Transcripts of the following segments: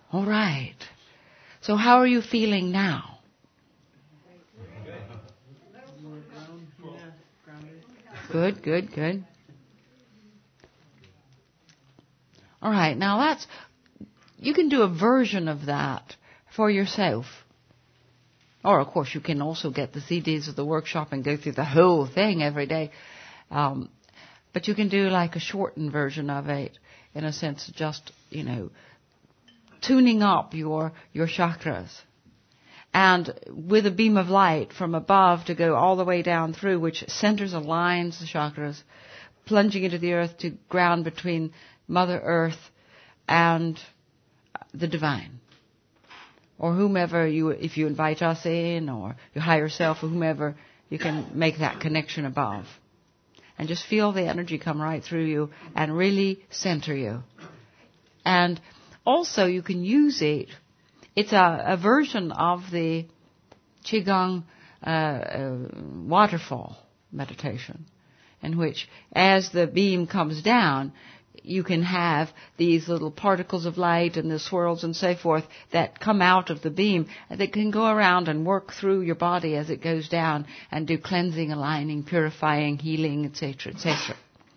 All right. So how are you feeling now? Good, good, good. All right. Now you can do a version of that for yourself. Or, of course, you can also get the CDs of the workshop and go through the whole thing every day. But you can do like a shortened version of it, in a sense, just, tuning up your chakras. And with a beam of light from above to go all the way down through, which centers, aligns the chakras, plunging into the earth to ground between Mother Earth and the divine. Or whomever if you invite us in, or your higher self, or whomever, you can make that connection above. And just feel the energy come right through you and really center you. And also you can use it. It's a version of the Qigong waterfall meditation, in which as the beam comes down, you can have these little particles of light and the swirls and so forth that come out of the beam, and they can go around and work through your body as it goes down and do cleansing, aligning, purifying, healing, etc., etc.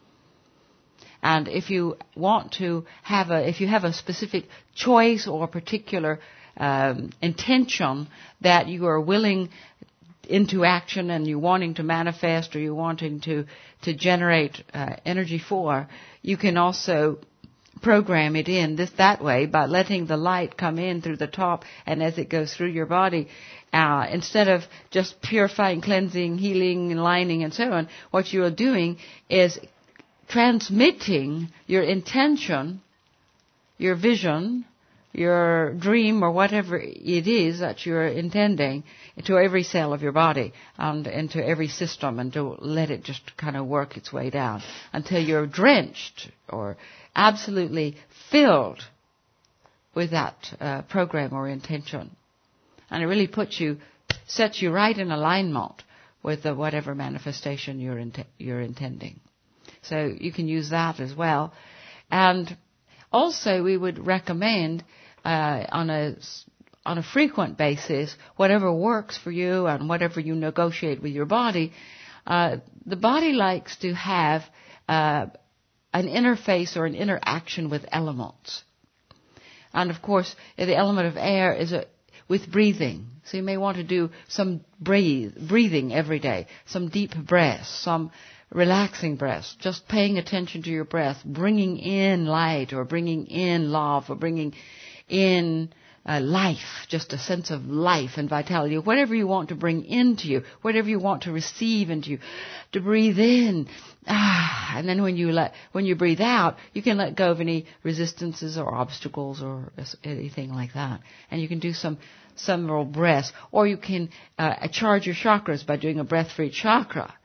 And if you want to if you have a specific choice or particular intention that you are willing into action and you wanting to manifest or you wanting to generate energy for, you can also program it in that way by letting the light come in through the top, and as it goes through your body, instead of just purifying, cleansing, healing, aligning, and so on, what you are doing is transmitting your intention, your vision, your dream, or whatever it is that you're intending, into every cell of your body and into every system, and to let it just kind of work its way down until you're drenched or absolutely filled with that program or intention. And it really sets you right in alignment with whatever manifestation you're intending. So you can use that as well. And also we would recommend on a frequent basis, whatever works for you and whatever you negotiate with your body, the body likes to have an interface or an interaction with elements. And of course, the element of air is with breathing. So you may want to do some breathing every day, some deep breaths, some relaxing breaths, just paying attention to your breath, bringing in light or bringing in love or bringing in life, just a sense of life and vitality, whatever you want to bring into you, whatever you want to receive into you, to breathe in. And then when you breathe out, you can let go of any resistances or obstacles or anything like that. And you can do some several breaths, or you can charge your chakras by doing a breath for each chakra.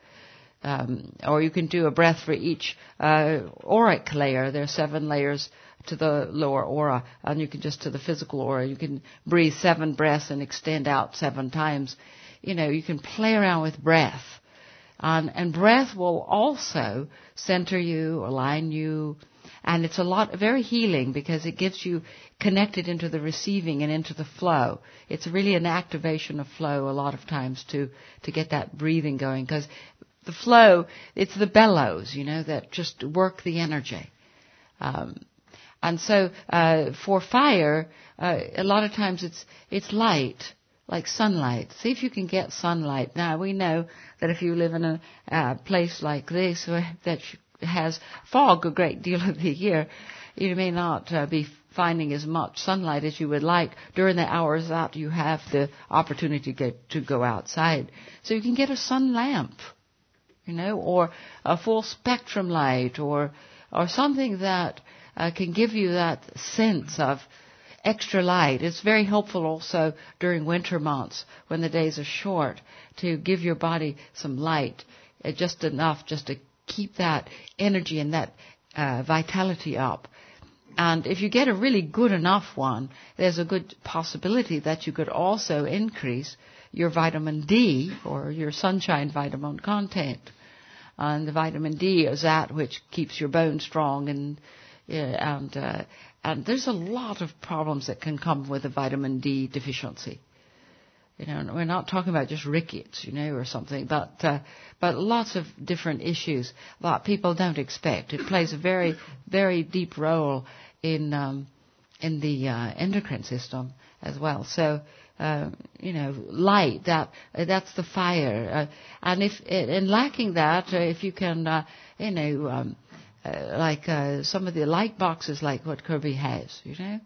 Or you can do a breath for each auric layer. There are 7 layers to the lower aura, and you can just to the physical aura. You can breathe 7 breaths and extend out 7 times. You can play around with breath. And breath will also center you, align you, and it's very healing because it gets you connected into the receiving and into the flow. It's really an activation of flow a lot of times to get that breathing going, because the flow, it's the bellows, that just work the energy. And so for fire, a lot of times it's light, like sunlight. See if you can get sunlight. Now, we know that if you live in a place like this that has fog a great deal of the year, you may not be finding as much sunlight as you would like during the hours that you have the opportunity to go outside. So you can get a sun lamp, or a full spectrum light, or something that can give you that sense of extra light. It's very helpful also during winter months when the days are short to give your body some light, just enough just to keep that energy and that vitality up. And if you get a really good enough one, there's a good possibility that you could also increase your vitamin D or your sunshine vitamin content. And the vitamin D is that which keeps your bones strong and And there's a lot of problems that can come with a vitamin D deficiency. We're not talking about just rickets, or something, but lots of different issues that people don't expect. It plays a very, very deep role in the endocrine system as well. So, light, that's the fire. And in lacking that, if you can, like some of the light boxes like what Kirby has,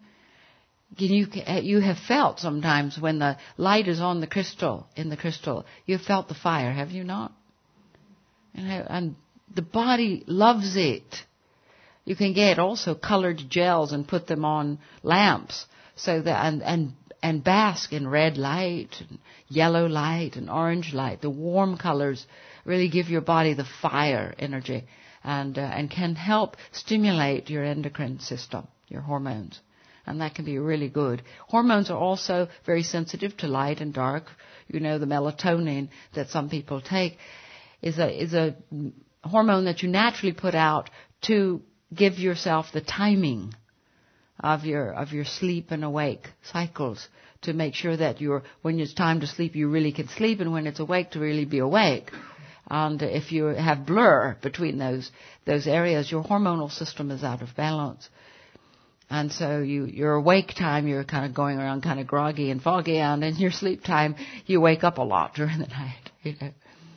you have felt sometimes when the light is on the crystal, you've felt the fire, have you not? And the body loves it. You can get also colored gels and put them on lamps so that and bask in red light and yellow light and orange light. The warm colors really give your body the fire energy and can help stimulate your endocrine system, your hormones. And that can be really good. Hormones are also very sensitive to light and dark. The melatonin that some people take is a hormone that you naturally put out to give yourself the timing of your sleep and awake cycles, to make sure that when it's time to sleep, you really can sleep, and when it's awake, to really be awake. And if you have blur between those areas, your hormonal system is out of balance. And so your awake time, you're kind of going around kind of groggy and foggy, and in your sleep time, you wake up a lot during the night,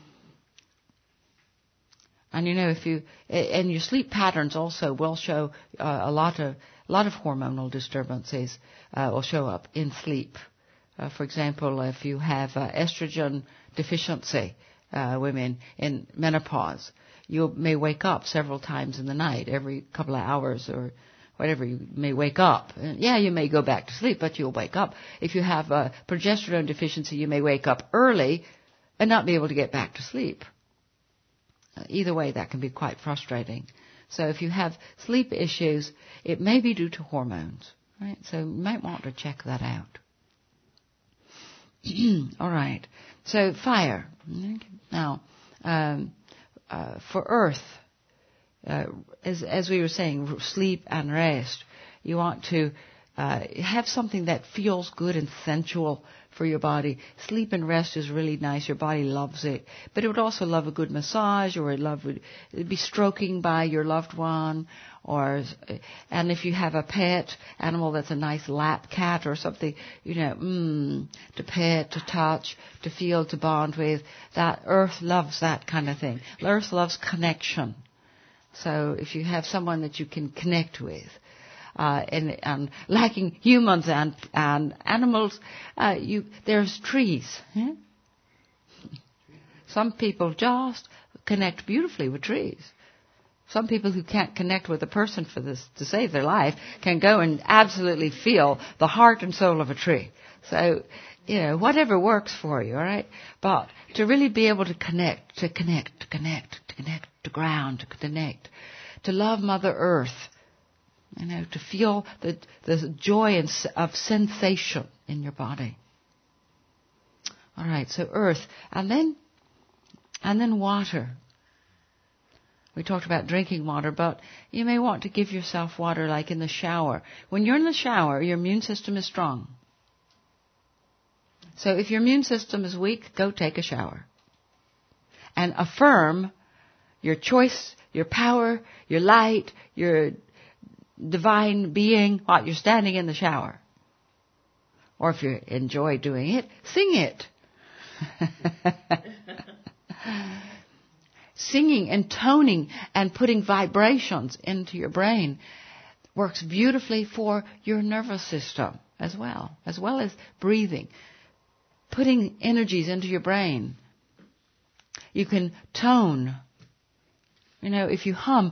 And and your sleep patterns also will show a lot of hormonal disturbances will show up in sleep. For example, if you have estrogen deficiency, women in menopause, you may wake up several times in the night, every couple of hours or whatever, you may wake up. You may go back to sleep, but you'll wake up. If you have a progesterone deficiency, you may wake up early and not be able to get back to sleep. Either way, that can be quite frustrating. So if you have sleep issues, it may be due to hormones, right? So you might want to check that out. All right. So fire. Now, for earth, as we were saying, sleep and rest, you want to have something that feels good and sensual for your body. Sleep and rest is really nice. Your body loves it. But it would also love a good massage, or it'd be stroking by your loved one, and if you have a pet animal that's a nice lap cat or something, to pet, to touch, to feel, to bond with, that earth loves that kind of thing. Earth loves connection. So if you have someone that you can connect with, and lacking humans and animals, there's trees. Yeah? Some people just connect beautifully with trees. Some people who can't connect with a person to save their life can go and absolutely feel the heart and soul of a tree. So, whatever works for you, all right? But to really be able to connect to ground, to connect, to love Mother Earth, to feel the joy of sensation in your body. All right, so earth, and then water. We talked about drinking water, but you may want to give yourself water like in the shower. When you're in the shower, your immune system is strong. So if your immune system is weak, go take a shower. And affirm your choice, your power, your light, your divine being while you're standing in the shower. Or if you enjoy doing it, sing it. Singing and toning and putting vibrations into your brain works beautifully for your nervous system as well as breathing. Putting energies into your brain. You can tone. If you hum,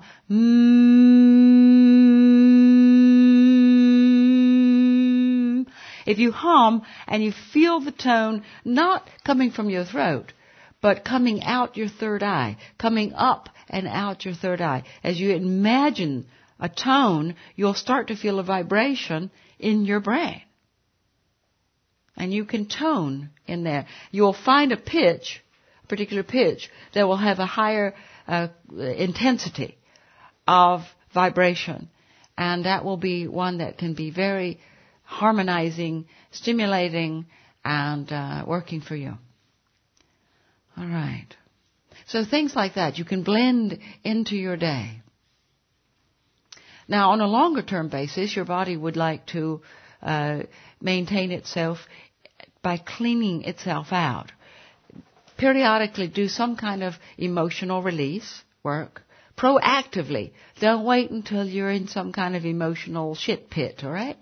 if you hum and you feel the tone not coming from your throat, but coming out your third eye, coming up and out your third eye. As you imagine a tone, you'll start to feel a vibration in your brain. And you can tone in there. You'll find a particular pitch, that will have a higher intensity of vibration. And that will be one that can be very harmonizing, stimulating, and working for you. All right. So things like that you can blend into your day. Now, on a longer term basis, your body would like to maintain itself by cleaning itself out. Periodically do some kind of emotional release work. Proactively. Don't wait until you're in some kind of emotional shit pit, all right?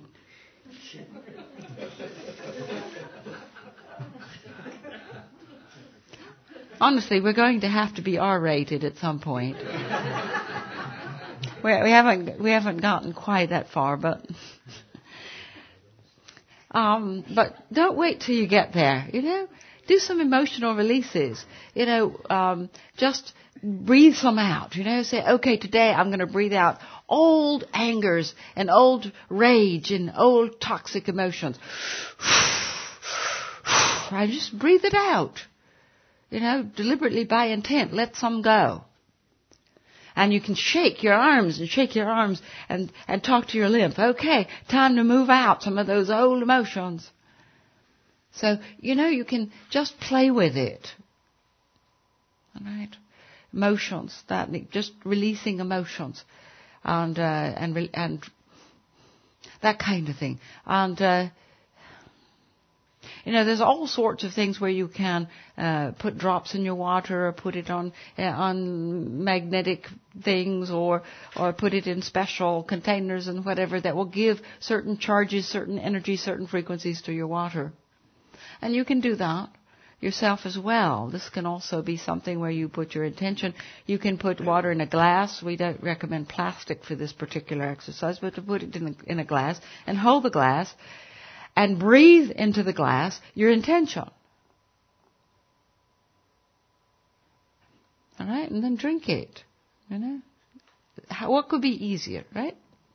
Honestly, we're going to have to be R-rated at some point. We haven't gotten quite that far, but don't wait till you get there. Do some emotional releases. Just breathe some out. Say, okay, today I'm going to breathe out old angers and old rage and old toxic emotions. I just breathe it out. Deliberately by intent, let some go. And you can shake your arms and talk to your lymph. Okay, time to move out some of those old emotions. So, you can just play with it. All right? Emotions, just releasing emotions and that kind of thing. And, there's all sorts of things where you can put drops in your water or put it on magnetic things or put it in special containers and whatever that will give certain charges, certain energy, certain frequencies to your water. And you can do that yourself as well. This can also be something where you put your intention. You can put water in a glass. We don't recommend plastic for this particular exercise, but to put it in a glass and hold the glass and breathe into the glass your intention. All right? And then drink it. What could be easier, right?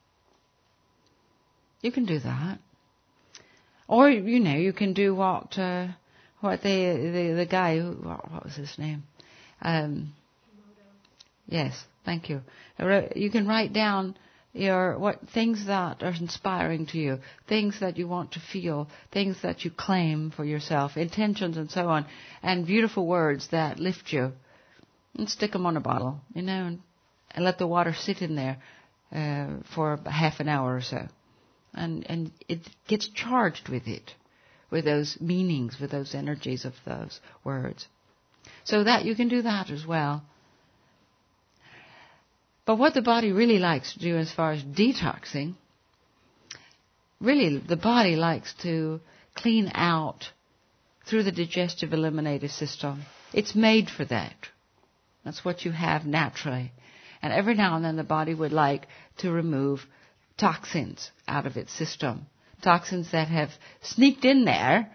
You can do that. Or, you can do what the guy, what was his name? Yes, thank you. You can write down things that are inspiring to you, things that you want to feel, things that you claim for yourself, intentions and so on, and beautiful words that lift you. And stick them on a bottle, and let the water sit in there for half an hour or so. And it gets charged with it, with those meanings, with those energies of those words. So that you can do that as well. But what the body really likes to do as far as detoxing, really the body likes to clean out through the digestive eliminative system. It's made for that. That's what you have naturally. And every now and then the body would like to remove toxins out of its system. Toxins that have sneaked in there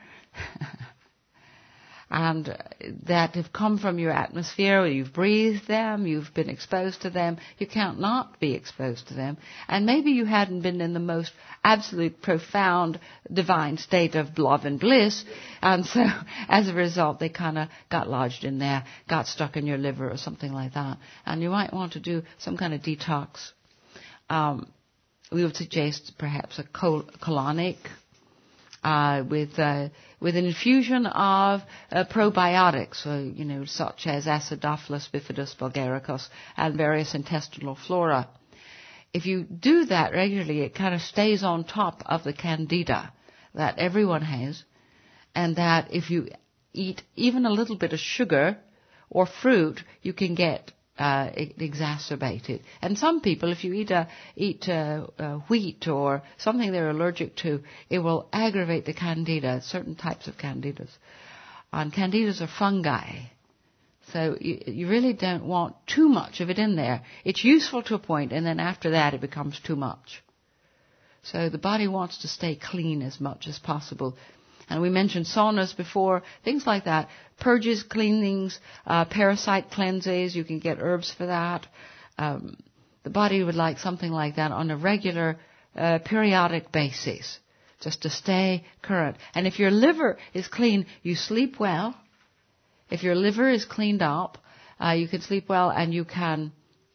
and that have come from your atmosphere, or you've breathed them, you've been exposed to them, you can't not be exposed to them. And maybe you hadn't been in the most absolute, profound, divine state of love and bliss, and so as a result they kind of got lodged in there, got stuck in your liver or something like that. And you might want to do some kind of detox. We would suggest perhaps a colonic with an infusion of probiotics, such as Acidophilus bifidus bulgaricus and various intestinal flora. If you do that regularly, it kind of stays on top of the candida that everyone has, and that if you eat even a little bit of sugar or fruit, you can get exacerbated. And some people, if you eat wheat or something they're allergic to, it will aggravate the candida, certain types of candidas. And candidas are fungi. So you really don't want too much of it in there. It's useful to a point, and then after that it becomes too much. So the body wants to stay clean as much as possible. And we mentioned saunas before, things like that. Purges, cleanings, parasite cleanses, you can get herbs for that. The body would like something like that on a regular, periodic basis, just to stay current. And if your liver is clean, you sleep well. If your liver is cleaned up, you can sleep well and you can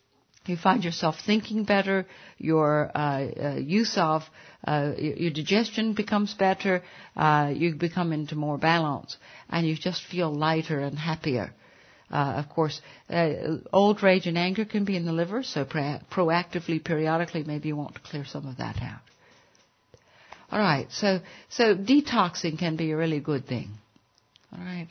You find yourself thinking better, your use of your digestion becomes better, you become into more balance, and you just feel lighter and happier. Of course, old rage and anger can be in the liver, so proactively, periodically, maybe you want to clear some of that out. All right, so detoxing can be a really good thing. All right,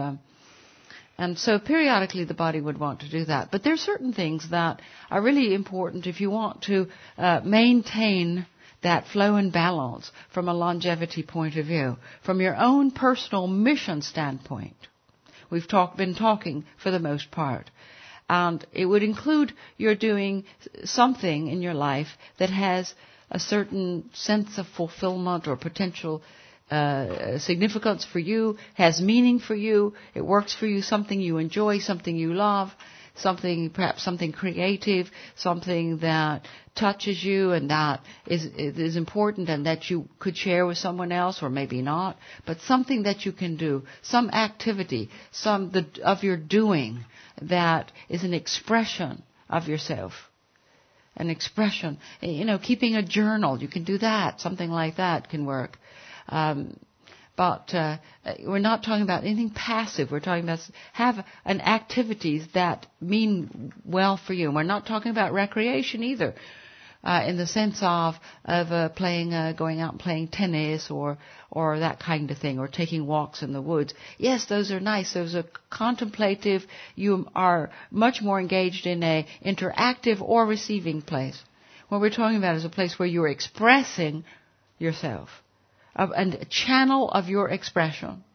and so periodically the body would want to do that. But there are certain things that are really important if you want to maintain that flow and balance from a longevity point of view, from your own personal mission standpoint. We've been talking for the most part. And it would include you're doing something in your life that has a certain sense of fulfillment or potential significance for you, has meaning for you, it works for you, something you enjoy, something you love, perhaps something creative, something that touches you and that is important and that you could share with someone else or maybe not, but something that you can do, some activity, of your doing that is an expression of yourself. An expression, keeping a journal, you can do that, something like that can work. But we're not talking about anything passive. We're talking about have an activities that mean well for you. And we're not talking about recreation either, in the sense of going out and playing tennis or that kind of thing, or taking walks in the woods. Yes, those are nice. Those are contemplative. You are much more engaged in a interactive or receiving place. What we're talking about is a place where you're expressing yourself. And a channel of your expression.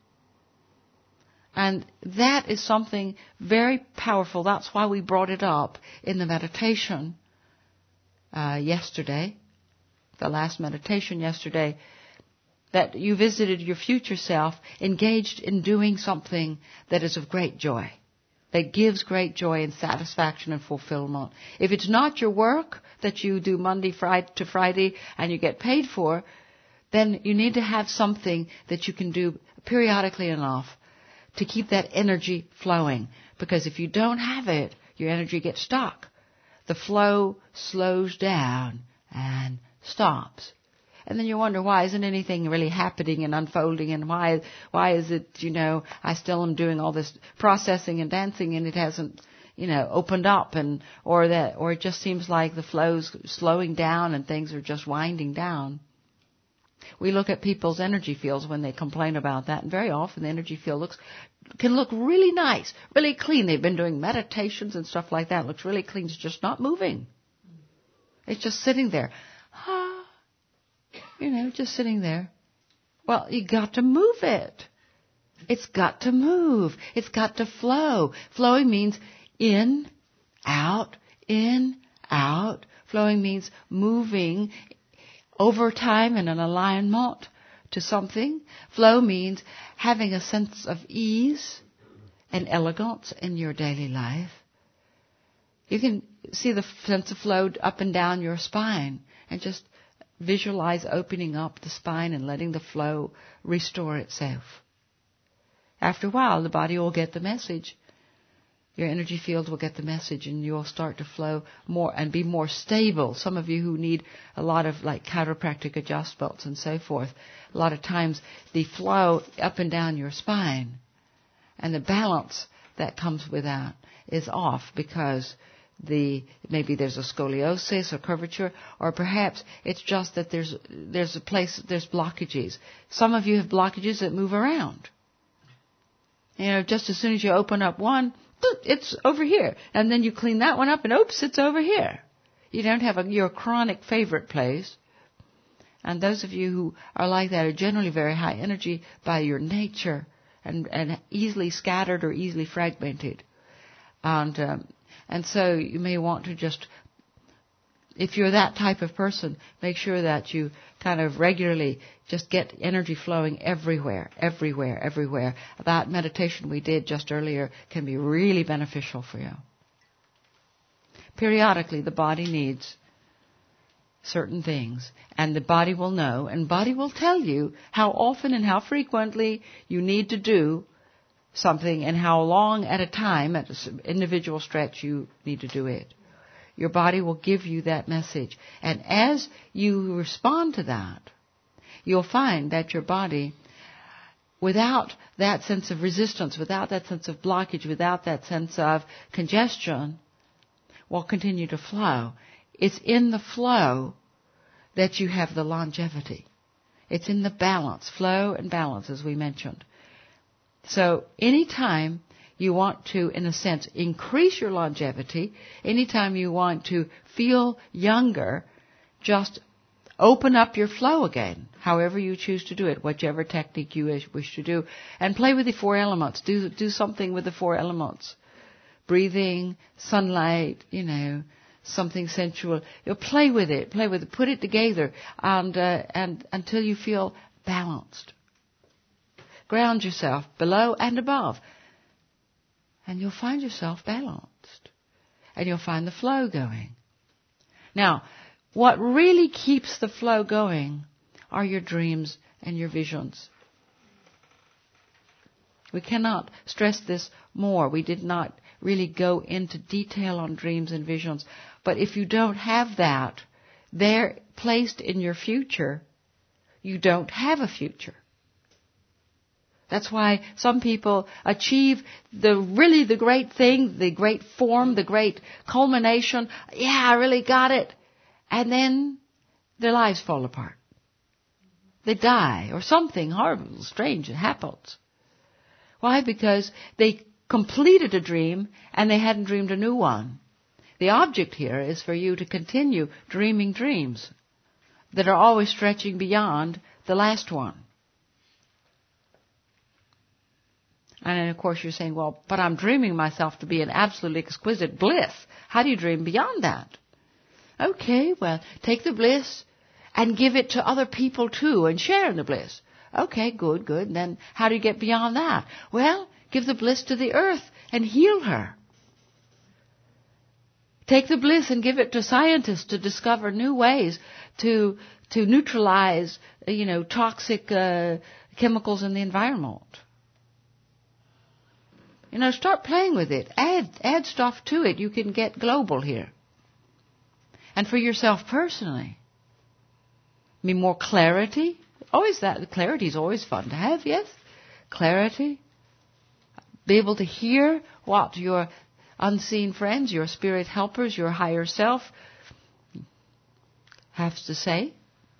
And that is something very powerful. That's why we brought it up in the meditation yesterday, the last meditation yesterday, that you visited your future self engaged in doing something that is of great joy, that gives great joy and satisfaction and fulfillment. If it's not your work that you do Monday to Friday and you get paid for, then you need to have something that you can do periodically enough to keep that energy flowing. Because if you don't have it, your energy gets stuck. The flow slows down and stops. And then you wonder, why isn't anything really happening and unfolding, and why is it, I still am doing all this processing and dancing and it hasn't, opened up, or it just seems like the flow's slowing down and things are just winding down. We look at people's energy fields when they complain about that, and very often the energy field can look really nice, really clean. They've been doing meditations and stuff like that. It looks really clean. It's just not moving. It's just sitting there. Just sitting there. Well, you got to move it. It's got to move. It's got to flow. Flowing means in, out, in, out. Flowing means moving over time in an alignment to something. Flow means having a sense of ease and elegance in your daily life. You can see the sense of flow up and down your spine and just visualize opening up the spine and letting the flow restore itself. After a while, the body will get the message. Your energy field will get the message and you'll start to flow more and be more stable. Some of you who need a lot of chiropractic adjustments and so forth, a lot of times the flow up and down your spine and the balance that comes with that is off because maybe there's a scoliosis or curvature, or perhaps it's just that there's blockages. Some of you have blockages that move around. Just as soon as you open up one, it's over here. And then you clean that one up and oops, it's over here. You don't have your chronic favorite place. And those of you who are like that are generally very high energy by your nature and easily scattered or easily fragmented. And so you may want to just, if you're that type of person, make sure that you kind of regularly just get energy flowing everywhere. That meditation we did just earlier can be really beneficial for you. Periodically, the body needs certain things, and the body will know, and body will tell you how often and how frequently you need to do something and how long at a time, at an individual stretch, you need to do it. your body will give you that message. And as you respond to that, you'll find that your body, without that sense of resistance, without that sense of blockage, without that sense of congestion, will continue to flow. It's in the flow that you have the longevity. It's in the balance, flow and balance, as we mentioned. So anytime you want to, in a sense, increase your longevity, anytime you want to feel younger, just open up your flow again, however you choose to do it, whichever technique you wish to do, and play with the 4 elements. Do something with the 4 elements. Breathing, sunlight, something sensual. Play with it, put it together, and until you feel balanced. Ground yourself below and above, and you'll find yourself balanced, and you'll find the flow going. Now, what really keeps the flow going are your dreams and your visions. We cannot stress this more. We did not really go into detail on dreams and visions. But if you don't have that, they're placed in your future, you don't have a future. That's why some people achieve the great thing, the great form, the great culmination. Yeah, I really got it. And then their lives fall apart. They die, or something horrible, strange happens. Why? Because they completed a dream and they hadn't dreamed a new one. The object here is for you to continue dreaming dreams that are always stretching beyond the last one. And then, of course, you're saying, well, but I'm dreaming myself to be in absolutely exquisite bliss. How do you dream beyond that? Okay, well, take the bliss and give it to other people too and share in the bliss. Okay, good. And then how do you get beyond that? Well, give the bliss to the earth and heal her. Take the bliss and give it to scientists to discover new ways to neutralize, toxic chemicals in the environment. Start playing with it. Add stuff to it. You can get global here. And for yourself personally, more clarity. Clarity is always fun to have, yes? Clarity. Be able to hear what your unseen friends, your spirit helpers, your higher self have to say.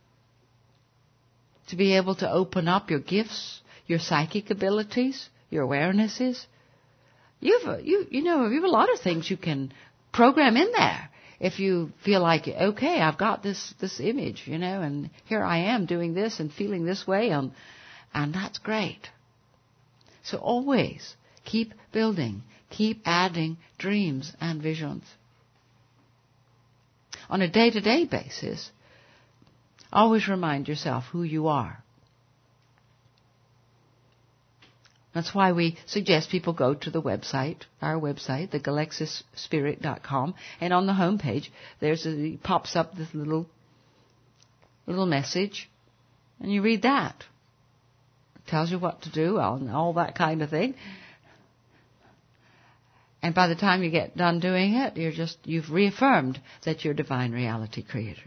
To be able to open up your gifts, your psychic abilities, your awarenesses. You have a lot of things you can program in there. If you feel like, okay, I've got this image, and here I am doing this and feeling this way, and that's great. So always keep building, keep adding dreams and visions. On a day-to-day basis, always remind yourself who you are. That's why we suggest people go to the website, our website, thegalexisspirit.com, and on the home page, pops up this little message, and you read that. It tells you what to do, and all that kind of thing. And by the time you get done doing it, you've reaffirmed that you're divine reality creator.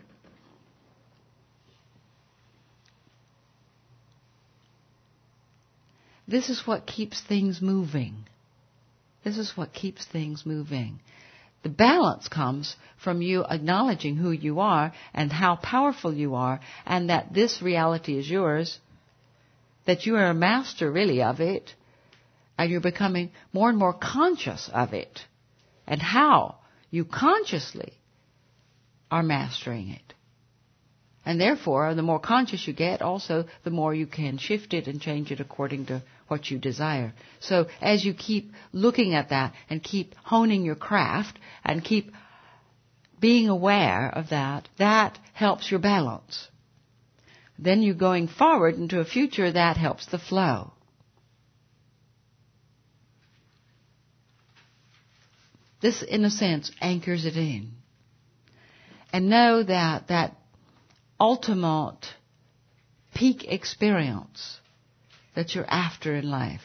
This is what keeps things moving. This is what keeps things moving. The balance comes from you acknowledging who you are and how powerful you are, and that this reality is yours, that you are a master really of it, and you're becoming more and more conscious of it, and how you consciously are mastering it. And therefore, the more conscious you get, also the more you can shift it and change it according to what you desire. So as you keep looking at that and keep honing your craft and keep being aware of that, that helps your balance. Then you're going forward into a future that helps the flow. This, in a sense, anchors it in. And know that ultimate peak experience that you're after in life.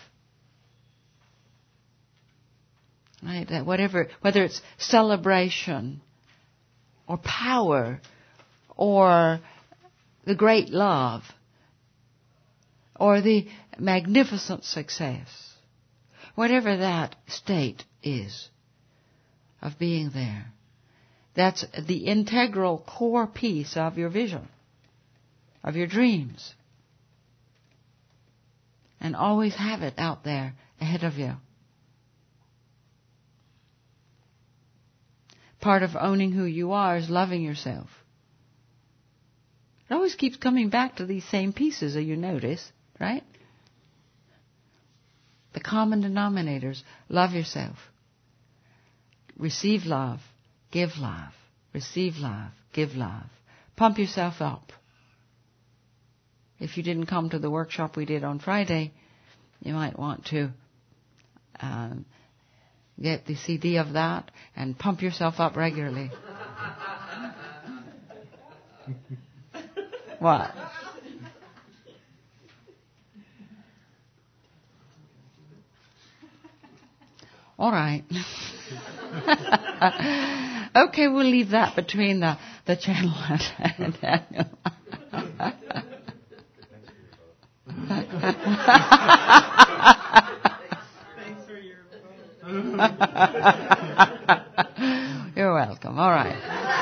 Right? That whether it's celebration or power or the great love or the magnificent success, whatever that state is of being there, that's the integral core piece of your vision, of your dreams. And always have it out there ahead of you. Part of owning who you are is loving yourself. It always keeps coming back to these same pieces that you notice, right? The common denominators: love yourself, receive love, give love, receive love, give love. Pump yourself up. If you didn't come to the workshop we did on Friday, you might want to get the CD of that and pump yourself up regularly. What? All right. Okay, we'll leave that between the channel and Daniel. Thanks for your You're welcome. All right.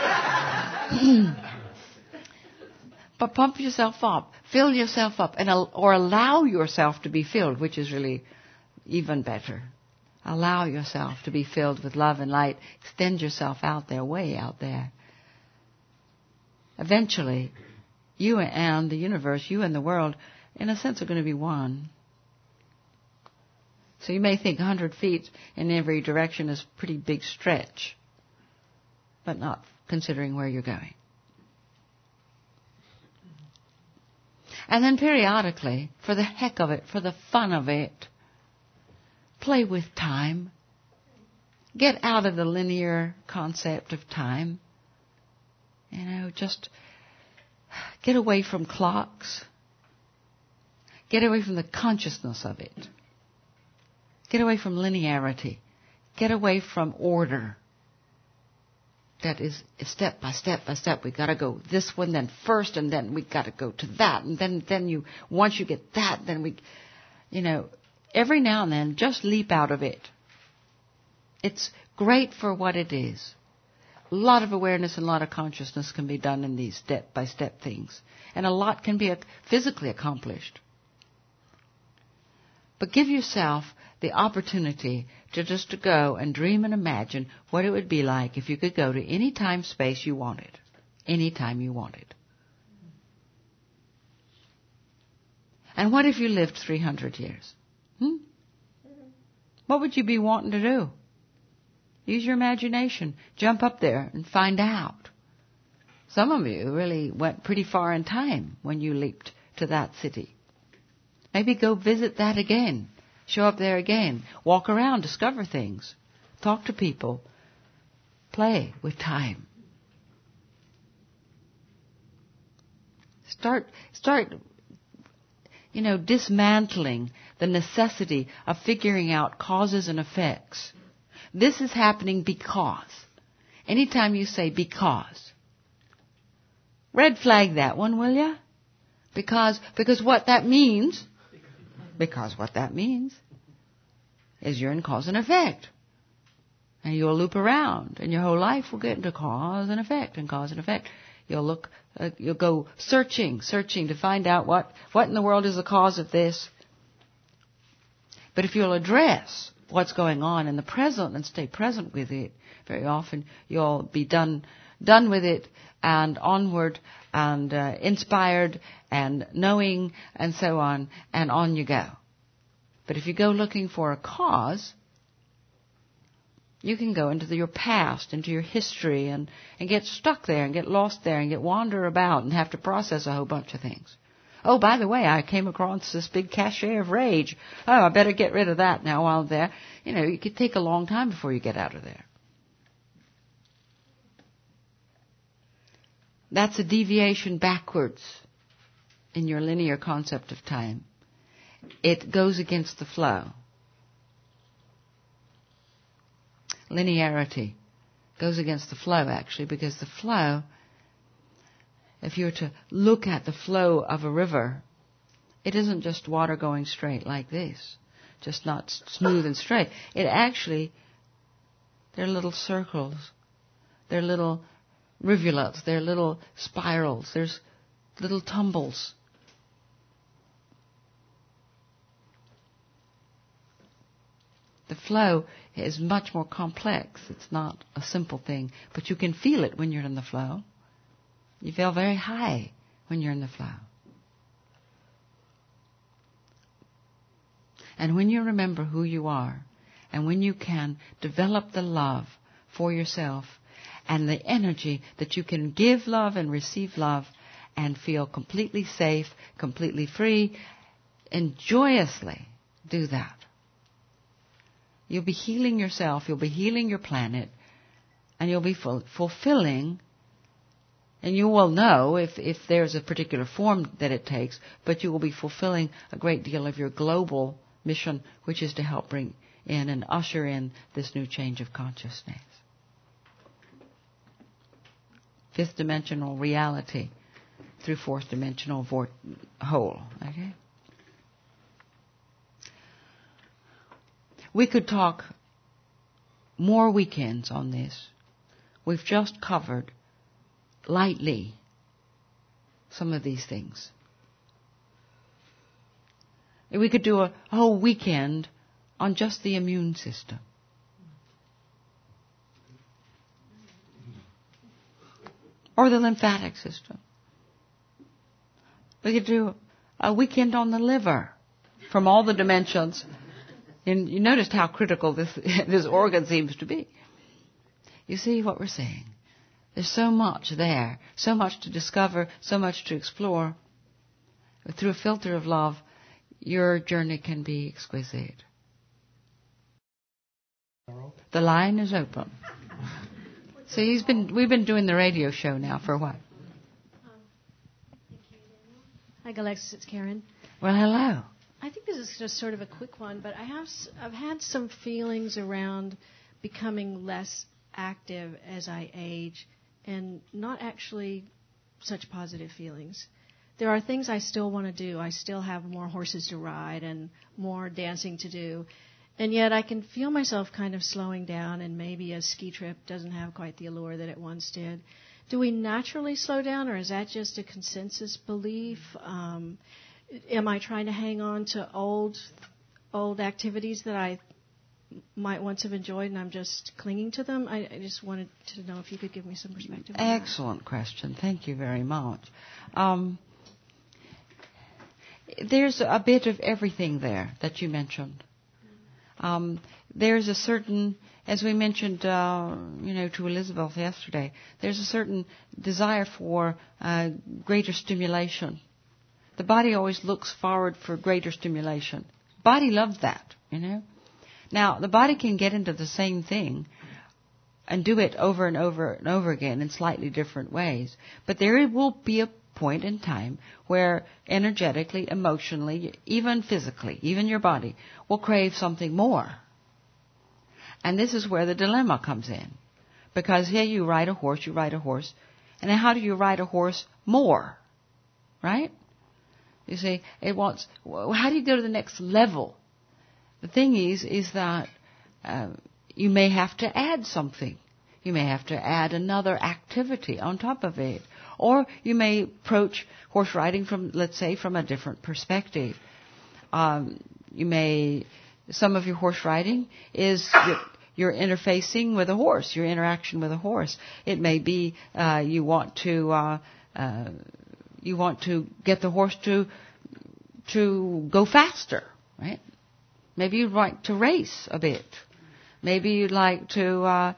But pump yourself up, fill yourself up, or allow yourself to be filled, which is really even better. Allow yourself to be filled with love and light. Extend yourself out there, way out there. Eventually, you and the universe, you and the world, in a sense, are going to be one. So you may think 100 feet in every direction is a pretty big stretch, but not considering where you're going. And then periodically, for the heck of it, for the fun of it, play with time. Get out of the linear concept of time. Just get away from clocks. Get away from the consciousness of it. Get away from linearity. Get away from order. That is step by step by step. We've got to go this one, then first, and then we've got to go to that. And then once you get that, then every now and then, just leap out of it. It's great for what it is. A lot of awareness and a lot of consciousness can be done in these step-by-step things. And a lot can be physically accomplished. But give yourself the opportunity to go and dream and imagine what it would be like if you could go to any time, space you wanted. Any time you wanted. And what if you lived 300 years? What would you be wanting to do? Use your imagination. Jump up there and find out. Some of you really went pretty far in time when you leaped to that city. Maybe go visit that again. Show up there again. Walk around, discover things. Talk to people. Play with time. Start dismantling the necessity of figuring out causes and effects. This is happening because. Anytime you say because, red flag that one, will ya? Because what that means is you're in cause and effect. And you'll loop around, and your whole life will get into cause and effect and cause and effect. You'll go searching to find out what in the world is the cause of this. But if you'll address what's going on in the present and stay present with it, very often you'll be done with it and onward and inspired and knowing and so on you go. But if you go looking for a cause, you can go into your past, into your history and get stuck there and get lost there and wander about and have to process a whole bunch of things. Oh, by the way, I came across this big cache of rage. Oh, I better get rid of that now while I'm there. It could take a long time before you get out of there. That's a deviation backwards in your linear concept of time. It goes against the flow. Linearity Goes against the flow, actually, because the flow, if you were to look at the flow of a river, it isn't just water going straight like this, just not smooth and straight. It actually, they're little circles, they're little rivulets, they're little spirals, there's little tumbles. The flow is much more complex. It's not a simple thing, but you can feel it when you're in the flow. You feel very high when you're in the flow. And when you remember who you are, and when you can develop the love for yourself and the energy that you can give love and receive love and feel completely safe, completely free, and joyously do that. You'll be healing yourself, you'll be healing your planet, and you'll be fulfilling, and you will know if there's a particular form that it takes, but you will be fulfilling a great deal of your global mission, which is to help bring in and usher in this new change of consciousness. Fifth dimensional reality through fourth dimensional whole. Okay? We could talk more weekends on this. We've just covered lightly some of these things. We could do a whole weekend on just the immune system. Or the lymphatic system. We could do a weekend on the liver from all the dimensions. And you noticed how critical this organ seems to be. You see what we're saying? There's so much there, so much to discover, so much to explore. But through a filter of love, your journey can be exquisite. The line is open. See, we've been doing the radio show now for a while. Hi, Galexis, it's Karen. Well, hello. I think this is just sort of a quick one, but I've had some feelings around becoming less active as I age, and not actually such positive feelings. There are things I still want to do. I still have more horses to ride and more dancing to do, and yet I can feel myself kind of slowing down, and maybe a ski trip doesn't have quite the allure that it once did. Do we naturally slow down, or is that just a consensus belief? Am I trying to hang on to old activities that I might once have enjoyed and I'm just clinging to them? I just wanted to know if you could give me some perspective on that. Excellent question. Thank you very much. There's a bit of everything there that you mentioned. There's a certain, as we mentioned, to Elizabeth yesterday, there's a certain desire for greater stimulation. The body always looks forward for greater stimulation. Body loves that, Now, the body can get into the same thing and do it over and over and over again in slightly different ways. But there will be a point in time where energetically, emotionally, even physically, even your body will crave something more. And this is where the dilemma comes in. Because here you ride a horse, and then how do you ride a horse more? Right? You see, how do you go to the next level? The thing is that you may have to add something. You may have to add another activity on top of it. Or you may approach horse riding from a different perspective. Some of your horse riding is you're interfacing with a horse, your interaction with a horse. It may be you want to get the horse to go faster, right? Maybe you'd like to race a bit. Maybe you'd like to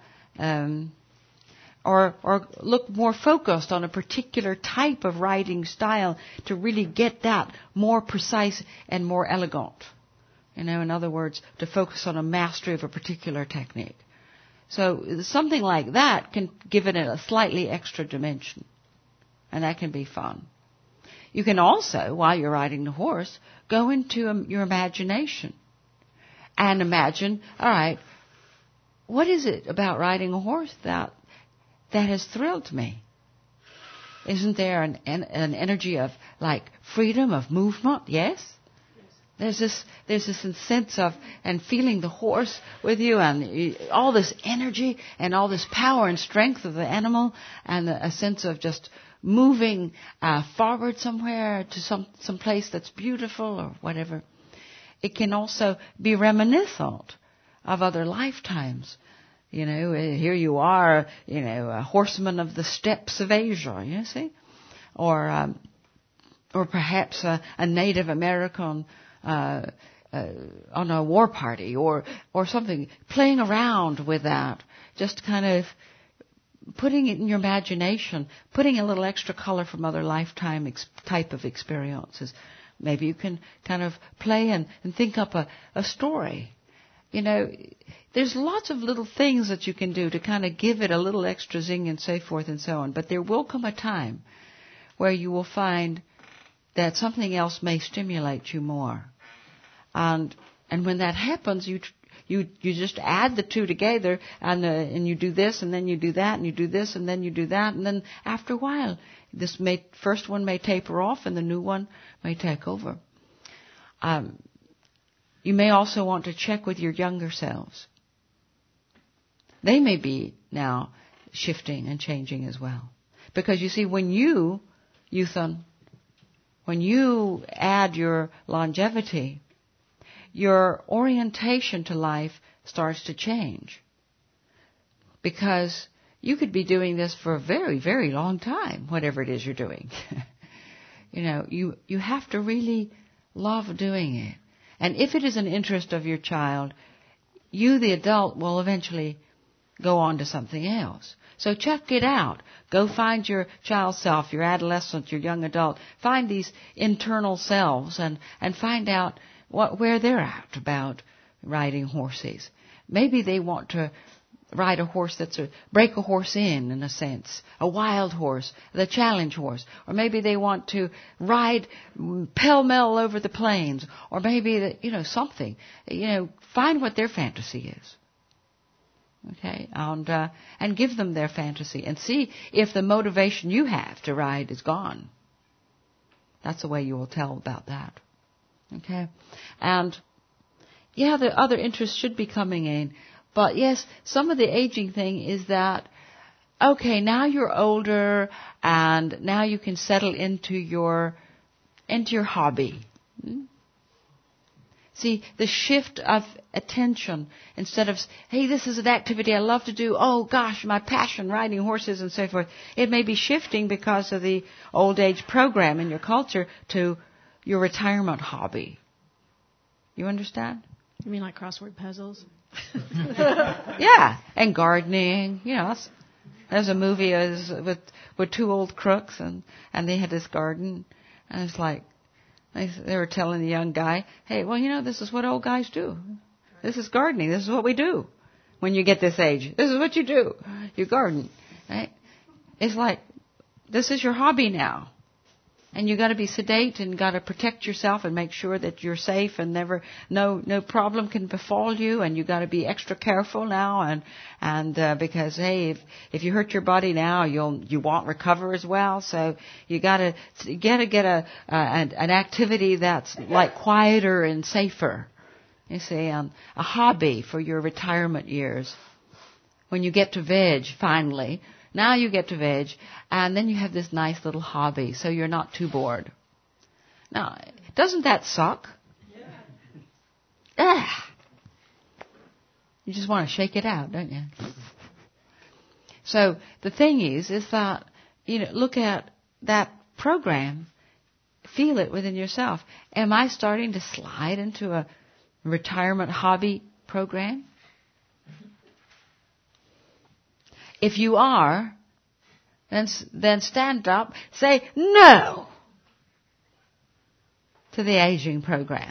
or look more focused on a particular type of riding style to really get that more precise and more elegant. In other words, to focus on a mastery of a particular technique. So something like that can give it a slightly extra dimension. And that can be fun. You can also, while you're riding the horse, go into your imagination and imagine, all right, what is it about riding a horse that has thrilled me? Isn't there an energy of like freedom of movement? Yes. There's this sense of and feeling the horse with you, and all this energy and all this power and strength of the animal, and a sense of just moving forward somewhere to some place that's beautiful or whatever. It can also be reminiscent of other lifetimes. Here you are, a horseman of the steppes of Asia, you see, or perhaps a Native American on a war party, or something, playing around with that, just kind of putting it in your imagination, putting a little extra color from other lifetime type of experiences. Maybe you can kind of play and think up a story. There's lots of little things that you can do to kind of give it a little extra zing and so forth and so on. But there will come a time where you will find that something else may stimulate you more. And when that happens, you just add the two together, and you do this, and then you do that, and you do this, and then you do that, and then after a while, this first one may taper off, and the new one may take over. You may also want to check with your younger selves. They may be now shifting and changing as well. Because you see, when you add your longevity, your orientation to life starts to change. Because you could be doing this for a very, very long time, whatever it is you're doing. You have to really love doing it. And if it is an interest of your child, you, the adult, will eventually go on to something else. So check it out. Go find your child self, your adolescent, your young adult. Find these internal selves and find out where they're at about riding horses. Maybe they want to ride a horse break a horse in a sense, a wild horse, the challenge horse. Or maybe they want to ride pell-mell over the plains. Or maybe, something. Find what their fantasy is. Okay? And give them their fantasy. And see if the motivation you have to ride is gone. That's the way you will tell about that. Okay? And, the other interests should be coming in. But yes, some of the aging thing is that, okay, now you're older and now you can settle into your hobby. See, the shift of attention, instead of, hey, this is an activity I love to do, oh gosh, my passion, riding horses and so forth, it may be shifting because of the old age program in your culture to your retirement hobby. You understand? You mean like crossword puzzles? Yeah, and gardening. There's a movie with two old crooks, and they had this garden, and it's like they were telling the young guy, hey, well, this is what old guys do. This is gardening. This is what we do when you get this age. This is what you do. You garden, right? It's like this is your hobby now. And you got to be sedate and got to protect yourself and make sure that you're safe and no problem can befall you. And you got to be extra careful now. And because hey, if you hurt your body now, you won't recover as well. So you got to get an activity that's like quieter and safer. You see, a hobby for your retirement years. When you get to veg, finally. Now you get to veg, and then you have this nice little hobby, so you're not too bored. Now, doesn't that suck? Yeah. You just want to shake it out, don't you? So the thing is that, look at that program, feel it within yourself. Am I starting to slide into a retirement hobby program? If you are, then stand up, say no to the aging program.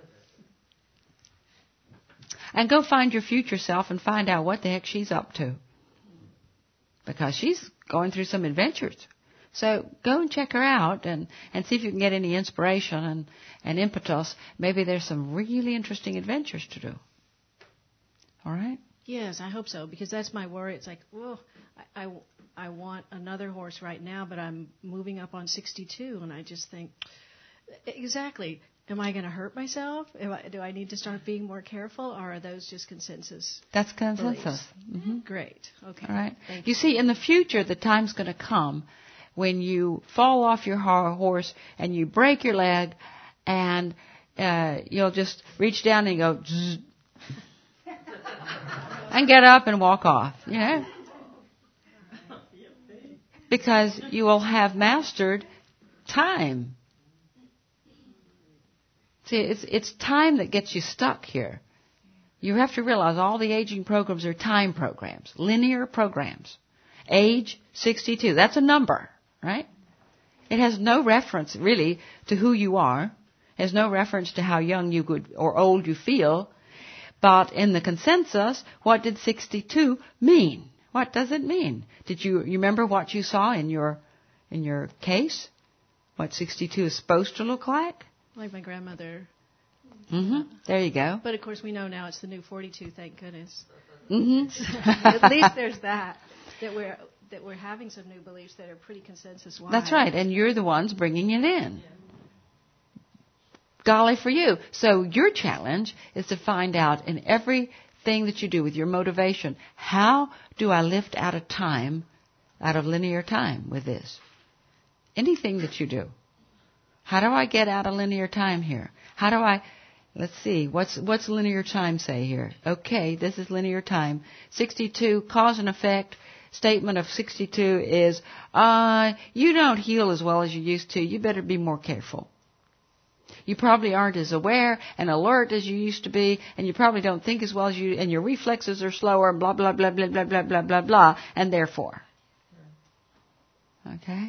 And go find your future self and find out what the heck she's up to. Because she's going through some adventures. So go and check her out and see if you can get any inspiration and impetus. Maybe there's some really interesting adventures to do. All right? Yes, I hope so, because that's my worry. It's like, well, I want another horse right now, but I'm moving up on 62, and I just think, exactly, am I going to hurt myself? Do I need to start being more careful, or are those just consensus? That's consensus. Mm-hmm. Great. Okay. All right. Thank You see, in the future, the time's going to come when you fall off your horse and you break your leg, and you'll just reach down and go, zzz, and get up and walk off, you know? Because you will have mastered time. See, it's time that gets you stuck here. You have to realize all the aging programs are time programs, linear programs. Age 62, that's a number, right? It has no reference, really, to who you are. It has no reference to how young you could or old you feel. But in the consensus, what did 62 mean? What does it mean? Did you remember what you saw in your case? What 62 is supposed to look like? Like my grandmother. Mm-hmm. There you go. But of course, we know now it's the new 42. Thank goodness. Mm-hmm. At least there's that we're having some new beliefs that are pretty consensus-wise. That's right, and you're the ones bringing it in. Golly for you. So your challenge is to find out in everything that you do with your motivation, how do I lift out of time, out of linear time with this? Anything that you do. How do I get out of linear time here? How do I, let's see, what's linear time say here? Okay, this is linear time. 62, cause and effect. Statement of 62 is, you don't heal as well as you used to. You better be more careful. You probably aren't as aware and alert as you used to be, and you probably don't think as well as you, and your reflexes are slower, blah, blah, blah, blah, blah, blah, blah, blah, blah, and therefore. Okay?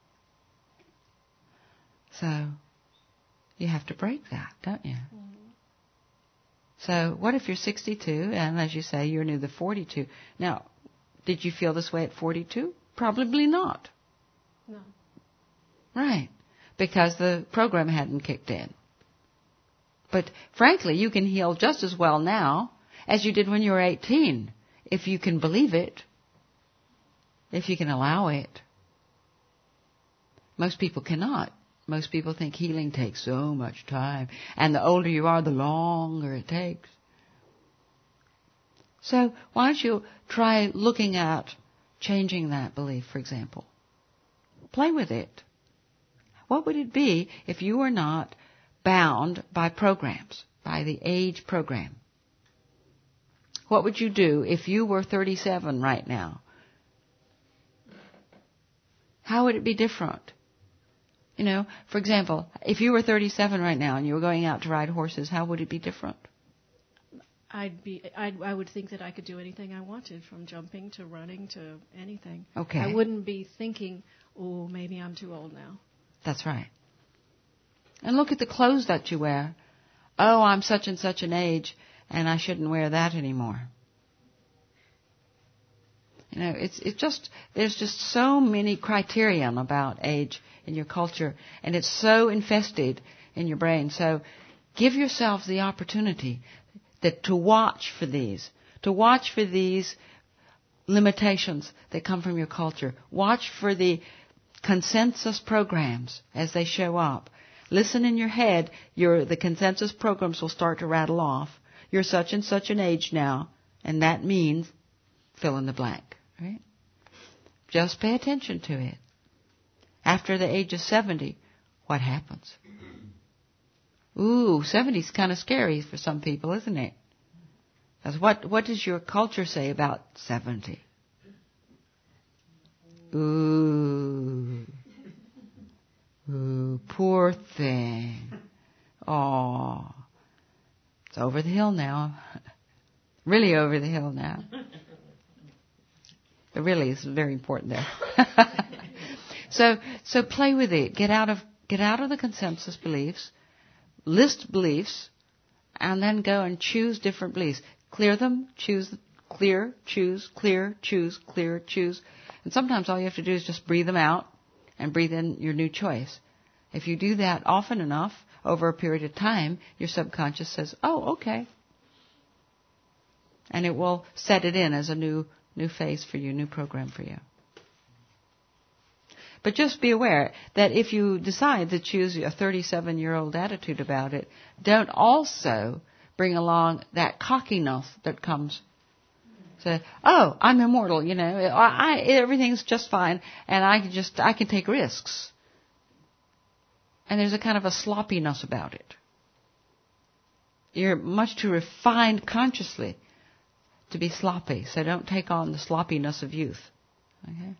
So, you have to break that, don't you? Mm-hmm. So, what if you're 62, and as you say, you're new to 42? Now, did you feel this way at 42? Probably not. No. Right. Because the program hadn't kicked in. But frankly, you can heal just as well now as you did when you were 18, if you can believe it, if you can allow it. Most people cannot. Most people think healing takes so much time, and the older you are, the longer it takes. So why don't you try looking at changing that belief, for example. Play with it. What would it be if you were not bound by programs, by the age program? What would you do if you were 37 right now? How would it be different? You know, for example, if you were 37 right now and you were going out to ride horses, how would it be different? I would think that I could do anything I wanted, from jumping to running to anything. Okay. I wouldn't be thinking, oh, maybe I'm too old now. That's right. And look at the clothes that you wear. Oh, I'm such and such an age, and I shouldn't wear that anymore. You know, there's just so many criterion about age in your culture, and it's so infested in your brain. So give yourself the opportunity to watch for these limitations that come from your culture. Watch for the consensus programs as they show up. Listen in your head. The consensus programs will start to rattle off. You're such and such an age now, and that means fill in the blank. Right? Just pay attention to it. After the age of 70, what happens? Ooh, 70 is kind of scary for some people, isn't it? Because what does your culture say about 70? Ooh, poor thing. Oh, it's over the hill now. Really over the hill now. It really is very important there. So play with it. Get out of the consensus beliefs. List beliefs, and then go and choose different beliefs. Clear them, choose, clear, choose, clear, choose, clear, choose. And sometimes all you have to do is just breathe them out and breathe in your new choice. If you do that often enough, over a period of time, your subconscious says, oh, okay. And it will set it in as a new phase for you, new program for you. But just be aware that if you decide to choose a 37-year-old attitude about it, don't also bring along that cockiness that comes. Say, oh, I'm immortal, everything's just fine, and I can take risks. And there's a kind of a sloppiness about it. You're much too refined consciously to be sloppy, so don't take on the sloppiness of youth. Okay?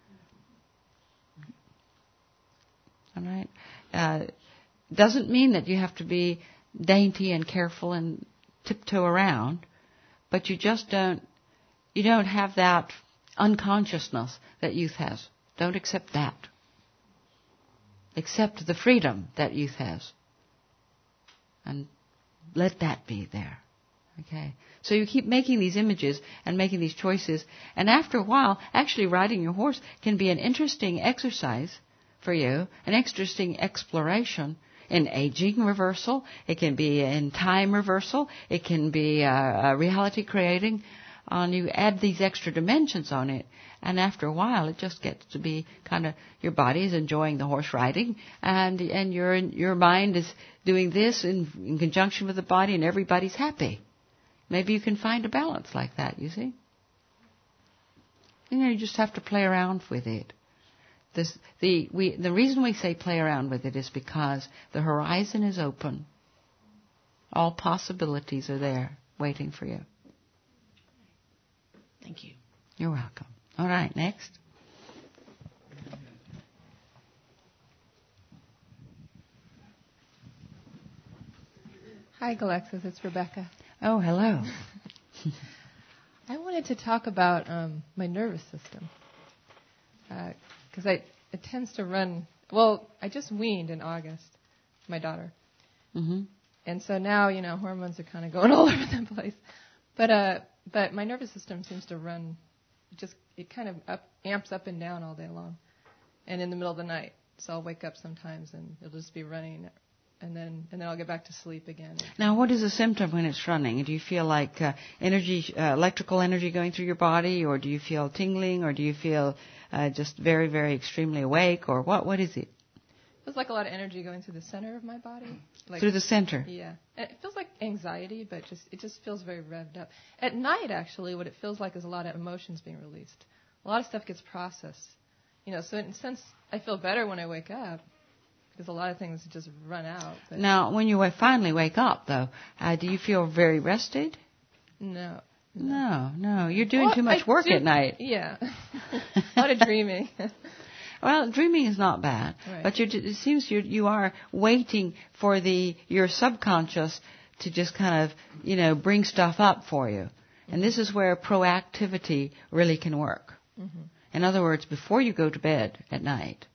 All right? Doesn't mean that you have to be dainty and careful and tiptoe around, but you don't have that unconsciousness that youth has. Don't accept that. Accept the freedom that youth has. And let that be there. Okay? So you keep making these images and making these choices, and after a while, actually riding your horse can be an interesting exercise for you, an interesting exploration in aging reversal. It can be in time reversal. It can be reality creating. You add these extra dimensions on it, and after a while, it just gets to be kind of your body is enjoying the horse riding, and your mind is doing this in conjunction with the body, and everybody's happy. Maybe you can find a balance like that. You see, you just have to play around with it. The reason we say play around with it is because the horizon is open. All possibilities are there, waiting for you. Thank you. You're welcome. All right, next. Hi, Galexis. It's Rebecca. Oh, hello. I wanted to talk about my nervous system. Because it tends to run... Well, I just weaned in August, my daughter. Mm-hmm. And so now, hormones are kind of going all over the place. But my nervous system seems to run, it kind of amps up and down all day long, and in the middle of the night. So I'll wake up sometimes and it'll just be running, and then I'll get back to sleep again. Now, what is the symptom when it's running? Do you feel like electrical energy going through your body, or do you feel tingling, or do you feel just very, very extremely awake, or what? What is it? It feels like a lot of energy going through the center of my body. Through the center? Yeah. It feels like anxiety, but it just feels very revved up. At night, actually, what it feels like is a lot of emotions being released. A lot of stuff gets processed. So in a sense, I feel better when I wake up because a lot of things just run out. But now, when you finally wake up, though, do you feel very rested? No. You're doing too much work at night. Yeah. A lot of dreaming. Well, dreaming is not bad, right. But it seems you are waiting for your subconscious to just kind of, bring stuff up for you. Mm-hmm. And this is where proactivity really can work. Mm-hmm. In other words, before you go to bed at night,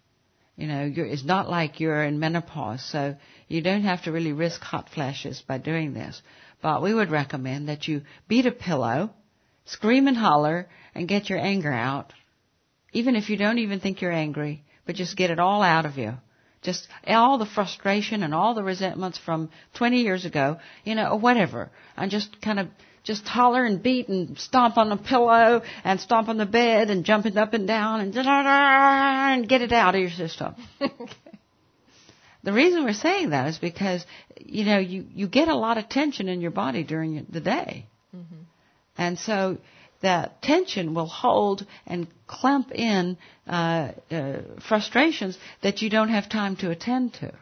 it's not like you're in menopause, so you don't have to really risk hot flashes by doing this. But we would recommend that you beat a pillow, scream and holler, and get your anger out. Even if you don't even think you're angry, but just get it all out of you. Just all the frustration and all the resentments from 20 years ago, or whatever. And just kind of just holler and beat and stomp on the pillow and stomp on the bed and jumping up and down and get it out of your system. Okay. The reason we're saying that is because, you get a lot of tension in your body during the day. Mm-hmm. And so that tension will hold and clamp in frustrations that you don't have time to attend to.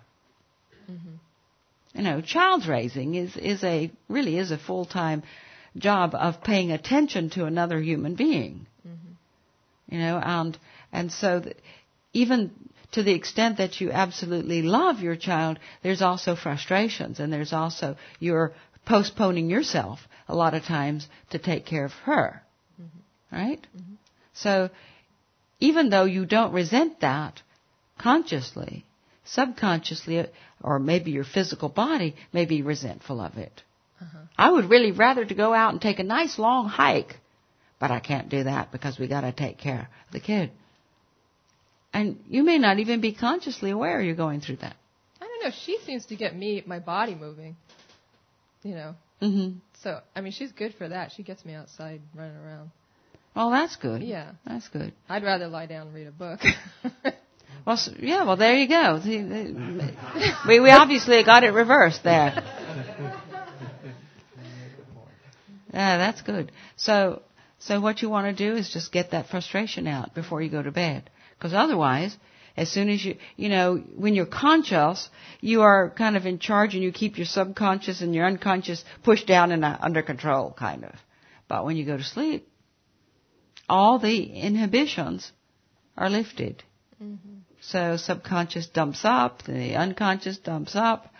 Mm-hmm. Child raising really is a full-time job of paying attention to another human being. Mm-hmm. And so even to the extent that you absolutely love your child, there's also frustrations, and there's also you're postponing yourself a lot of times to take care of her. Right? Mm-hmm. So even though you don't resent that consciously, subconsciously, or maybe your physical body may be resentful of it. Uh-huh. I would really rather to go out and take a nice long hike, but I can't do that because we got to take care of the kid. And you may not even be consciously aware you're going through that. I don't know. She seems to get my body moving. you know. Mm-hmm. So, I mean, she's good for that. She gets me outside running around. Well, that's good. Yeah. That's good. I'd rather lie down and read a book. Well, yeah, well, there you go. See, we obviously got it reversed there. Yeah, that's good. So what you want to do is just get that frustration out before you go to bed. Because otherwise, as soon as when you're conscious, you are kind of in charge and you keep your subconscious and your unconscious pushed down and under control, kind of. But when you go to sleep, all the inhibitions are lifted. Mm-hmm. So subconscious dumps up, the unconscious dumps up.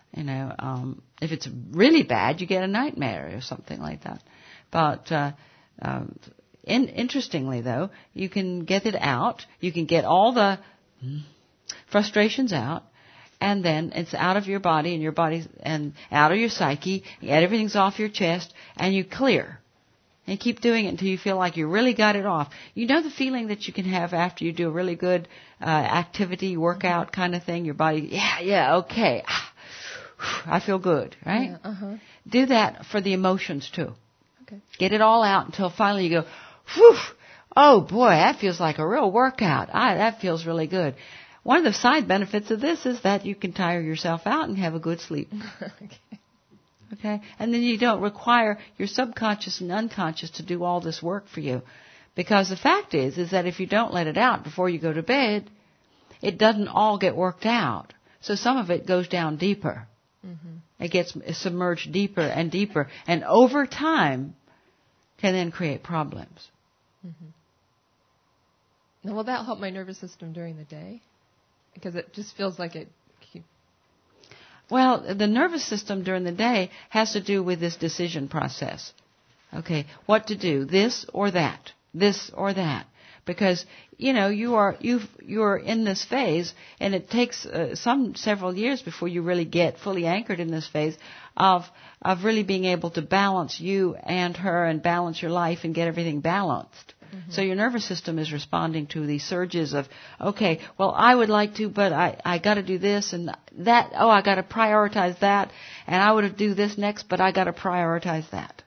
If it's really bad, you get a nightmare or something like that. But interestingly, though, you can get it out. You can get all the frustrations out, and then it's out of your body and out of your psyche. Everything's off your chest, and you clear. And you keep doing it until you feel like you really got it off. You know the feeling that you can have after you do a really good activity, workout kind of thing? Your body, okay. I feel good, right? Yeah, uh-huh. Do that for the emotions, too. Okay. Get it all out until finally you go, whew, oh, boy, that feels like a real workout. That feels really good. One of the side benefits of this is that you can tire yourself out and have a good sleep. Okay? And then you don't require your subconscious and unconscious to do all this work for you. Because the fact is that if you don't let it out before you go to bed, it doesn't all get worked out. So some of it goes down deeper. Mm-hmm. It gets submerged deeper and deeper. And over time can then create problems. Mm-hmm. Now, will that help my nervous system during the day? Because it just feels like it... Well, the nervous system during the day has to do with this decision process. Okay, what to do, this or that, because you are in this phase, and it takes several years before you really get fully anchored in this phase of really being able to balance you and her and balance your life and get everything balanced. Mm-hmm. So your nervous system is responding to these surges of, okay, well, I would like to, but I got to do this and that. Oh, I got to prioritize that, and I would do this next, but I got to prioritize that.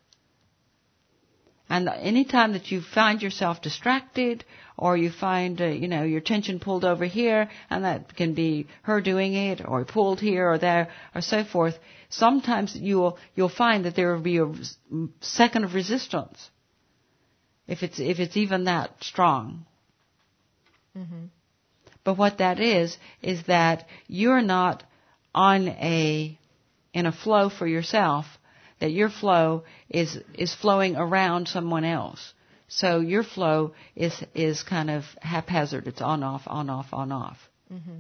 And anytime that you find yourself distracted, or you find your attention pulled over here, and that can be her doing it, or pulled here or there, or so forth, sometimes you'll find that there will be a second of resistance. If it's even that strong. Mm-hmm. But what that is that you're not in a flow for yourself, that your flow is flowing around someone else. So your flow is kind of haphazard. It's on off, on off, on off. Mm-hmm.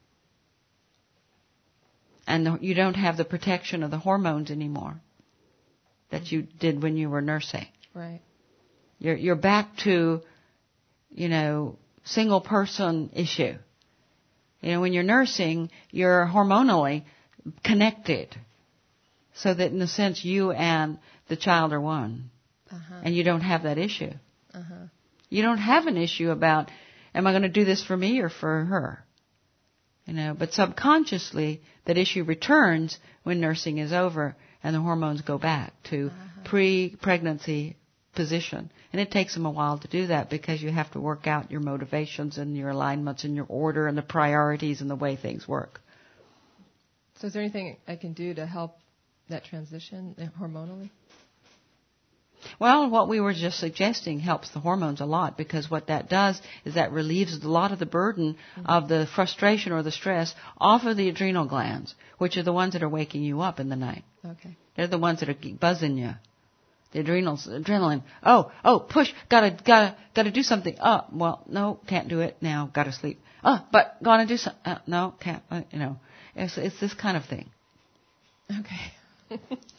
And you don't have the protection of the hormones anymore that you did when you were nursing. Right. You're back to, single person issue. When you're nursing, you're hormonally connected. So that in a sense, you and the child are one. Uh-huh. And you don't have that issue. Uh-huh. You don't have an issue about, am I going to do this for me or for her? But subconsciously, that issue returns when nursing is over and the hormones go back to pre-pregnancy position. And it takes them a while to do that because you have to work out your motivations and your alignments and your order and the priorities and the way things work. So is there anything I can do to help that transition hormonally? Well, what we were just suggesting helps the hormones a lot, because what that does is that relieves a lot of the burden of the frustration or the stress off of the adrenal glands, which are the ones that are waking you up in the night. Okay. They're the ones that are buzzing you. The adrenaline. Oh, push, gotta do something. Oh, well, no, can't do it now, gotta sleep. Oh, but gonna do something. No, can't, It's this kind of thing. Okay.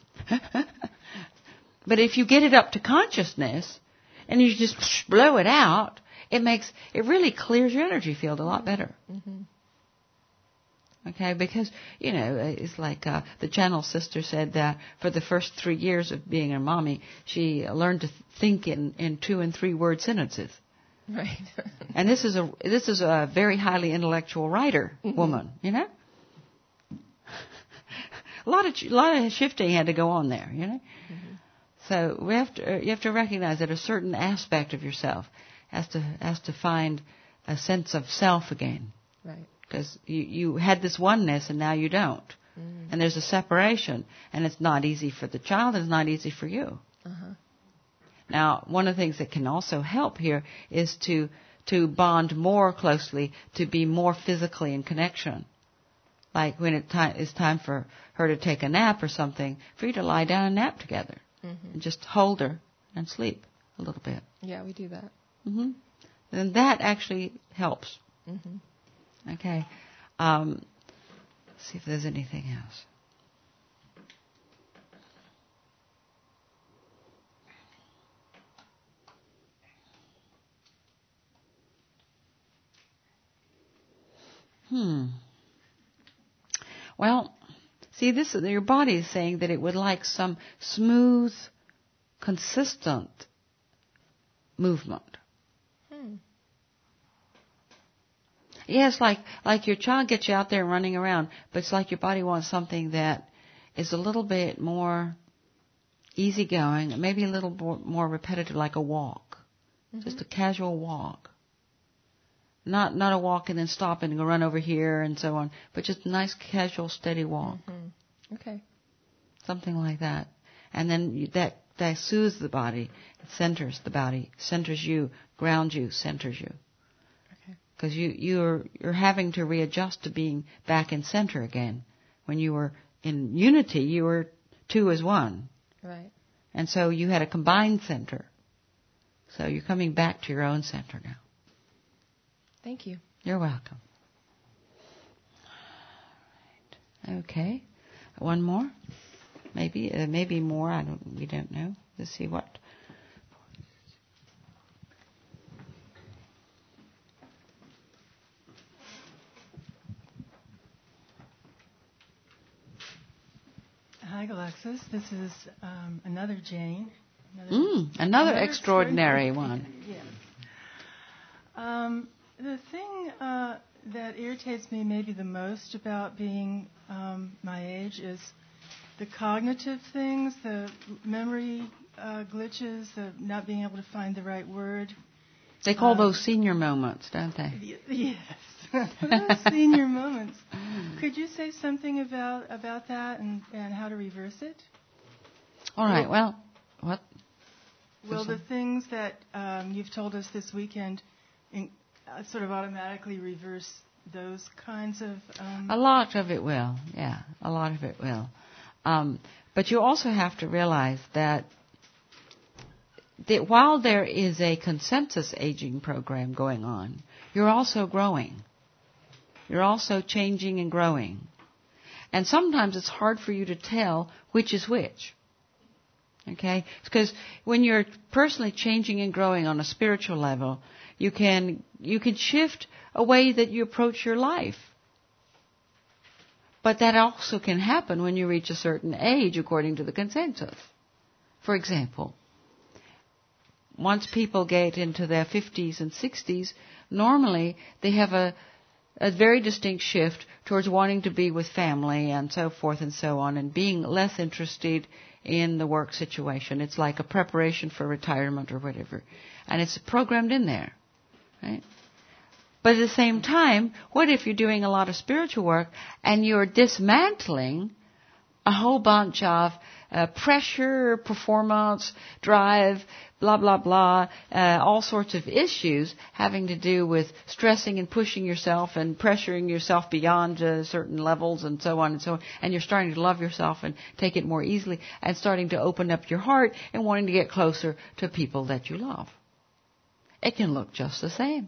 But if you get it up to consciousness and you just blow it out, it really clears your energy field a lot better. Mm-hmm. Okay, because, it's like the Channel Sister said that for the first 3 years of being a mommy, she learned to think in 2 and 3 word sentences. Right. And this is a very highly intellectual writer woman, a lot of shifting had to go on there, you know. Mm-hmm. So you have to recognize that a certain aspect of yourself has to find a sense of self again. Right. Because you had this oneness and now you don't. Mm. And there's a separation, and it's not easy for the child, it's not easy for you. Uh-huh. Now, one of the things that can also help here is to bond more closely, to be more physically in connection. Like when it's time for her to take a nap or something, for you to lie down and nap together. Mm-hmm. And just hold her and sleep a little bit. Yeah, we do that. Mm-hmm. And that actually helps. Mm-hmm. Okay. Let's see if there's anything else. Well, see, your body is saying that it would like some smooth, consistent movement. Yes, like your child gets you out there running around, but it's like your body wants something that is a little bit more easygoing, maybe a little more repetitive, like a walk, just a casual walk. Not a walk and then stop and go run over here and so on, but just a nice, casual, steady walk. Mm-hmm. Okay. Something like that. And then that soothes the body, it centers the body, centers you, grounds you, centers you. Okay. Because you're having to readjust to being back in center again. When you were in unity, you were two as one. Right. And so you had a combined center. So you're coming back to your own center now. Thank you. You're welcome. All right. Okay. One more? Maybe more. We don't know. Let's see what. Hi, Alexis. This is another Jane. Another extraordinary one. Yes. The thing that irritates me maybe the most about being my age is the cognitive things, the memory glitches, the not being able to find the right word. They call those senior moments, don't they? Yes. Those senior moments. Could you say something about that and how to reverse it? All right. Well, what? Will the things that you've told us this weekend sort of automatically reverse those kinds of... A lot of it will, yeah. A lot of it will. But you also have to realize that while there is a consensus aging program going on, you're also growing. You're also changing and growing. And sometimes it's hard for you to tell which is which. Okay? Because when you're personally changing and growing on a spiritual level, you can shift a way that you approach your life. But that also can happen when you reach a certain age according to the consensus. For example, once people get into their 50s and 60s, normally they have a very distinct shift towards wanting to be with family and so forth and so on, and being less interested in the work situation. It's like a preparation for retirement or whatever. And it's programmed in there, right? But at the same time, what if you're doing a lot of spiritual work and you're dismantling a whole bunch of pressure, performance, drive, blah, blah, blah, all sorts of issues having to do with stressing and pushing yourself and pressuring yourself beyond certain levels and so on and so on. And you're starting to love yourself and take it more easily and starting to open up your heart and wanting to get closer to people that you love. It can look just the same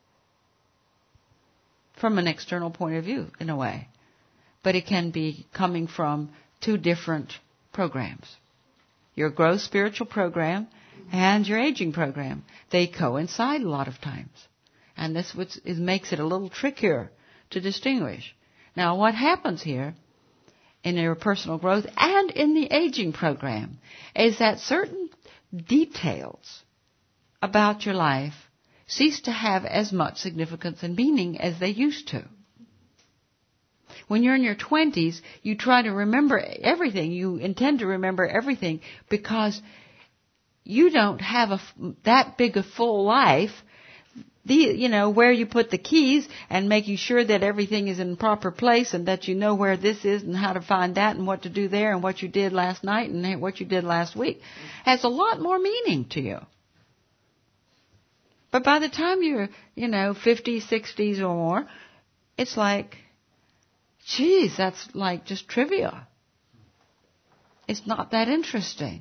from an external point of view, in a way. But it can be coming from two different programs. Your growth spiritual program and your aging program. They coincide a lot of times. And this makes it a little trickier to distinguish. Now, what happens here in your personal growth and in the aging program is that certain details about your life cease to have as much significance and meaning as they used to. When you're in your 20s, you try to remember everything. You intend to remember everything because you don't have that big a full life. Where you put the keys and making sure that everything is in proper place and that you know where this is and how to find that and what to do there and what you did last night and what you did last week has a lot more meaning to you. But by the time you're, 50s, 60s or more, it's like, geez, that's like just trivia. It's not that interesting.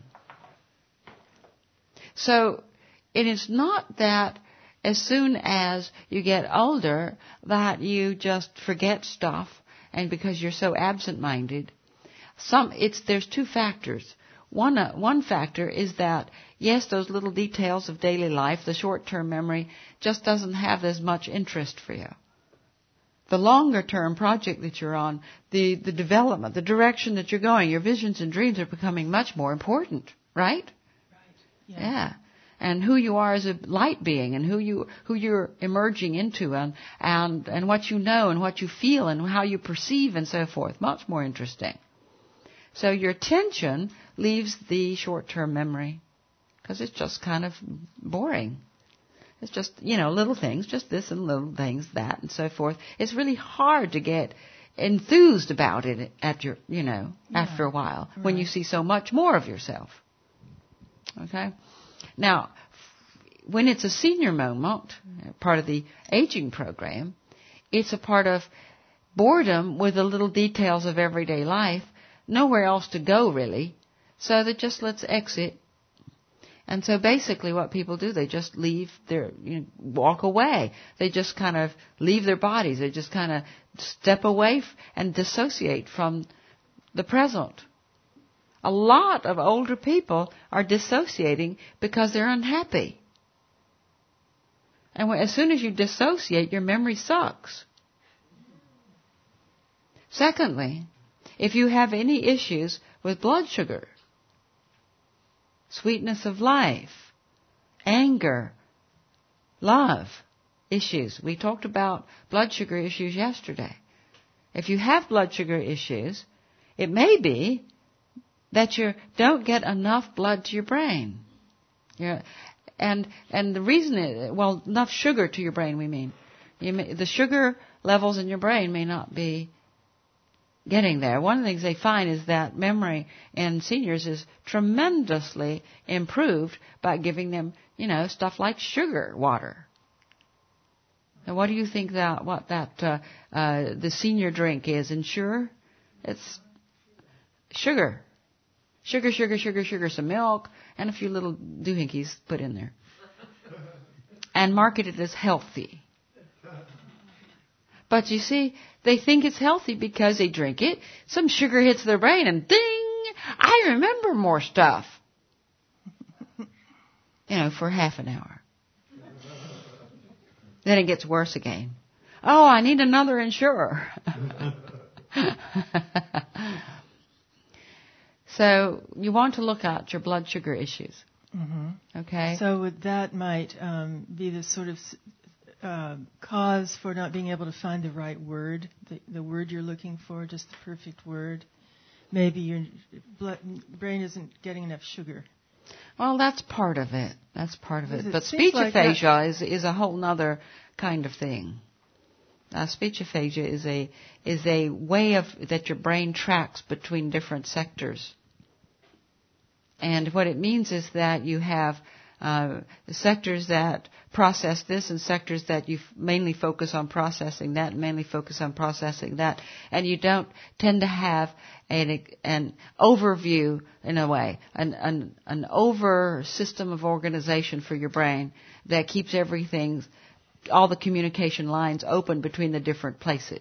So it is not that as soon as you get older that you just forget stuff, and because you're so absent-minded. There's two factors. One factor is that, yes, those little details of daily life, the short-term memory, just doesn't have as much interest for you. The longer-term project that you're on, the development, the direction that you're going, your visions and dreams are becoming much more important, right? Right. Yeah. And who you are as a light being, and who you're emerging into, and what you know, and what you feel, and how you perceive, and so forth. Much more interesting. So your attention leaves the short-term memory because it's just kind of boring. It's just little things, just this and little things, that, and so forth. It's really hard to get enthused about it after a while when you see so much more of yourself. Okay. Now, when it's a senior moment, part of the aging program, it's a part of boredom with the little details of everyday life, nowhere else to go really, so that just let's exit. And so basically what people do, they just leave walk away. They just kind of leave their bodies. They just kind of step away and dissociate from the present. A lot of older people are dissociating because they're unhappy. And as soon as you dissociate, your memory sucks. Secondly, if you have any issues with blood sugar, sweetness of life, anger, love issues. We talked about blood sugar issues yesterday. If you have blood sugar issues, it may be that you don't get enough blood to your brain. And the reason is, enough sugar to your brain, we mean. The sugar levels in your brain may not be getting there. One of the things they find is that memory in seniors is tremendously improved by giving them, stuff like sugar water. Now, what do you think the senior drink is? Ensure? It's sugar. Sugar, some milk, and a few little doohickeys put in there. And marketed as healthy. But you see, they think it's healthy because they drink it. Some sugar hits their brain and ding! I remember more stuff. For half an hour. Then it gets worse again. Oh, I need another insurer. So you want to look at your blood sugar issues. Mm-hmm. Okay? So that might be the sort of cause for not being able to find the right word, the word you're looking for, just the perfect word. Maybe your brain isn't getting enough sugar. Well, that's part of it. But speech aphasia is a whole other kind of thing. Speech aphasia is a way that your brain tracks between different sectors. And what it means is that you have sectors that process this and sectors that you mainly focus on processing that, and you don't tend to have an overview in a way, an over system of organization for your brain that keeps everything, all the communication lines open between the different places.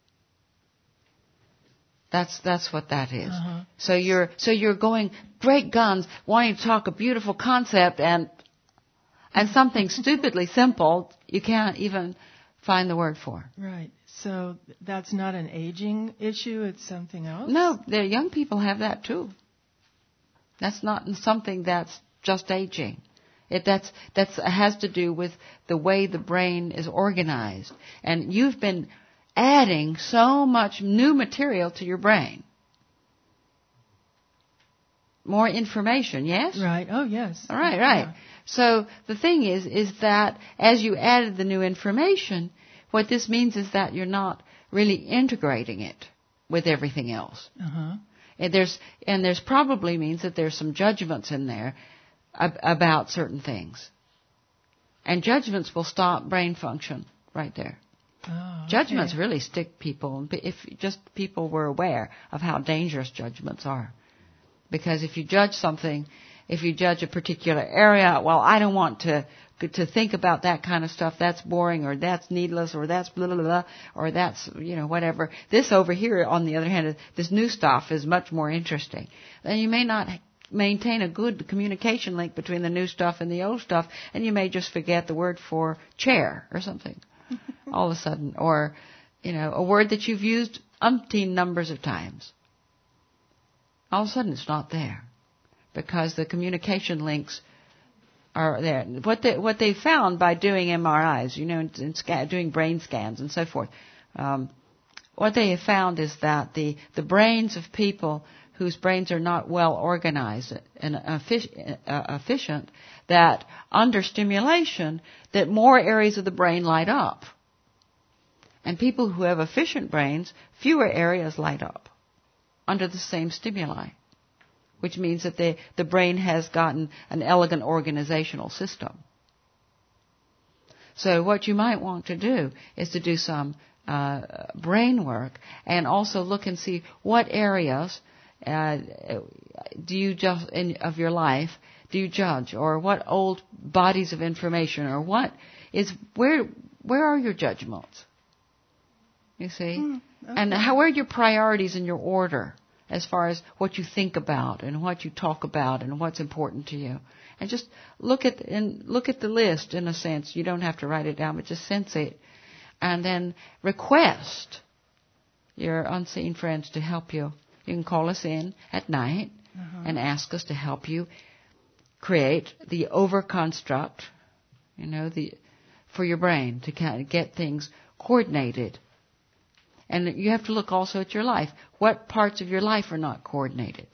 That's what that is. Uh-huh. So you're going great guns, wanting to talk a beautiful concept and something stupidly simple you can't even find the word for. Right. So that's not an aging issue, it's something else? No, the young people have that too. That's not something that's just aging. It has to do with the way the brain is organized. And you've been adding so much new material to your brain. More information, yes? Right. Oh, yes. All right. Yeah. So the thing is that as you added the new information, what this means is that you're not really integrating it with everything else. Uh-huh. And there's probably means that there's some judgments in there about certain things. And judgments will stop brain function right there. Oh, okay. Judgments really stick people, if just people were aware of how dangerous judgments are. Because if you judge something, if you judge a particular area, well, I don't want to think about that kind of stuff. That's boring, or that's needless, or that's blah, blah, blah, or that's, whatever. This over here, on the other hand, this new stuff is much more interesting. Then you may not maintain a good communication link between the new stuff and the old stuff, and you may just forget the word for chair or something all of a sudden, or, a word that you've used umpteen numbers of times. All of a sudden it's not there because the communication links are there. What they found by doing MRIs, and doing brain scans and so forth, what they have found is that the brains of people whose brains are not well organized and efficient, that under stimulation, that more areas of the brain light up. And people who have efficient brains, fewer areas light up under the same stimuli, which means that the brain has gotten an elegant organizational system. So what you might want to do is to do some brain work and also look and see what areas do you just of your life do you judge, or what old bodies of information, or what is where are your judgments? You see? Okay. And where are your priorities in your order as far as what you think about and what you talk about and what's important to you. And just look at the list in a sense. You don't have to write it down, but just sense it. And then request your unseen friends to help you. You can call us in at night and ask us to help you create the overconstruct, for your brain to kind of get things coordinated. And you have to look also at your life. What parts of your life are not coordinated?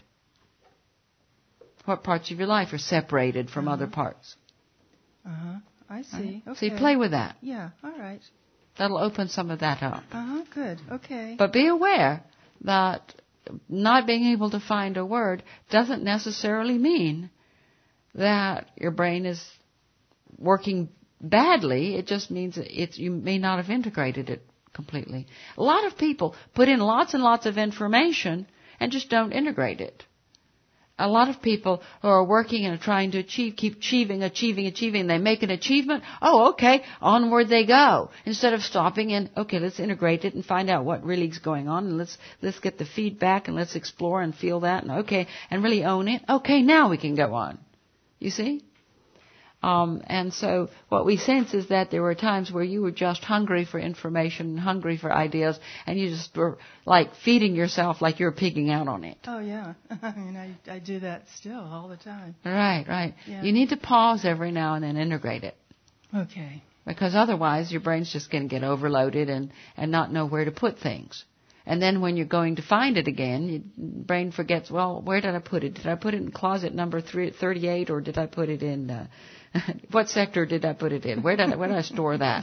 What parts of your life are separated from other parts? I see. Okay. See, play with that. Yeah, all right. That'll open some of that up. Good. Okay. But be aware that not being able to find a word doesn't necessarily mean that your brain is working badly. It just means you may not have integrated it completely. A lot of people put in lots and lots of information and just don't integrate it. A lot of people who are working and are trying to keep achieving. They make an achievement. Oh, okay, onward they go. Instead of stopping and, okay, let's integrate it and find out what really is going on, and let's get the feedback and let's explore and feel that, and okay, and really own it. Okay, now we can go on. You see? And so what we sense is that there were times where you were just hungry for information, hungry for ideas, and you just were like feeding yourself like you were pigging out on it. Oh, yeah. I mean, I do that still all the time. Right. Yeah. You need to pause every now and then, integrate it. Okay. Because otherwise your brain's just going to get overloaded and not know where to put things. And then when you're going to find it again, your brain forgets, well, where did I put it? Did I put it in closet number 38, or did I put it in... what sector did I put it in? Where did I store that?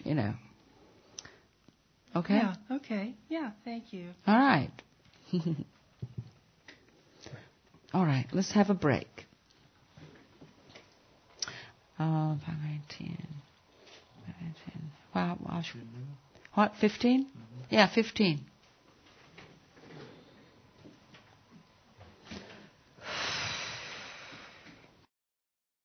Okay? Yeah, okay. Yeah, thank you. All right. All right, let's have a break. 5, 10. Wow, what, 15? Yeah, 15.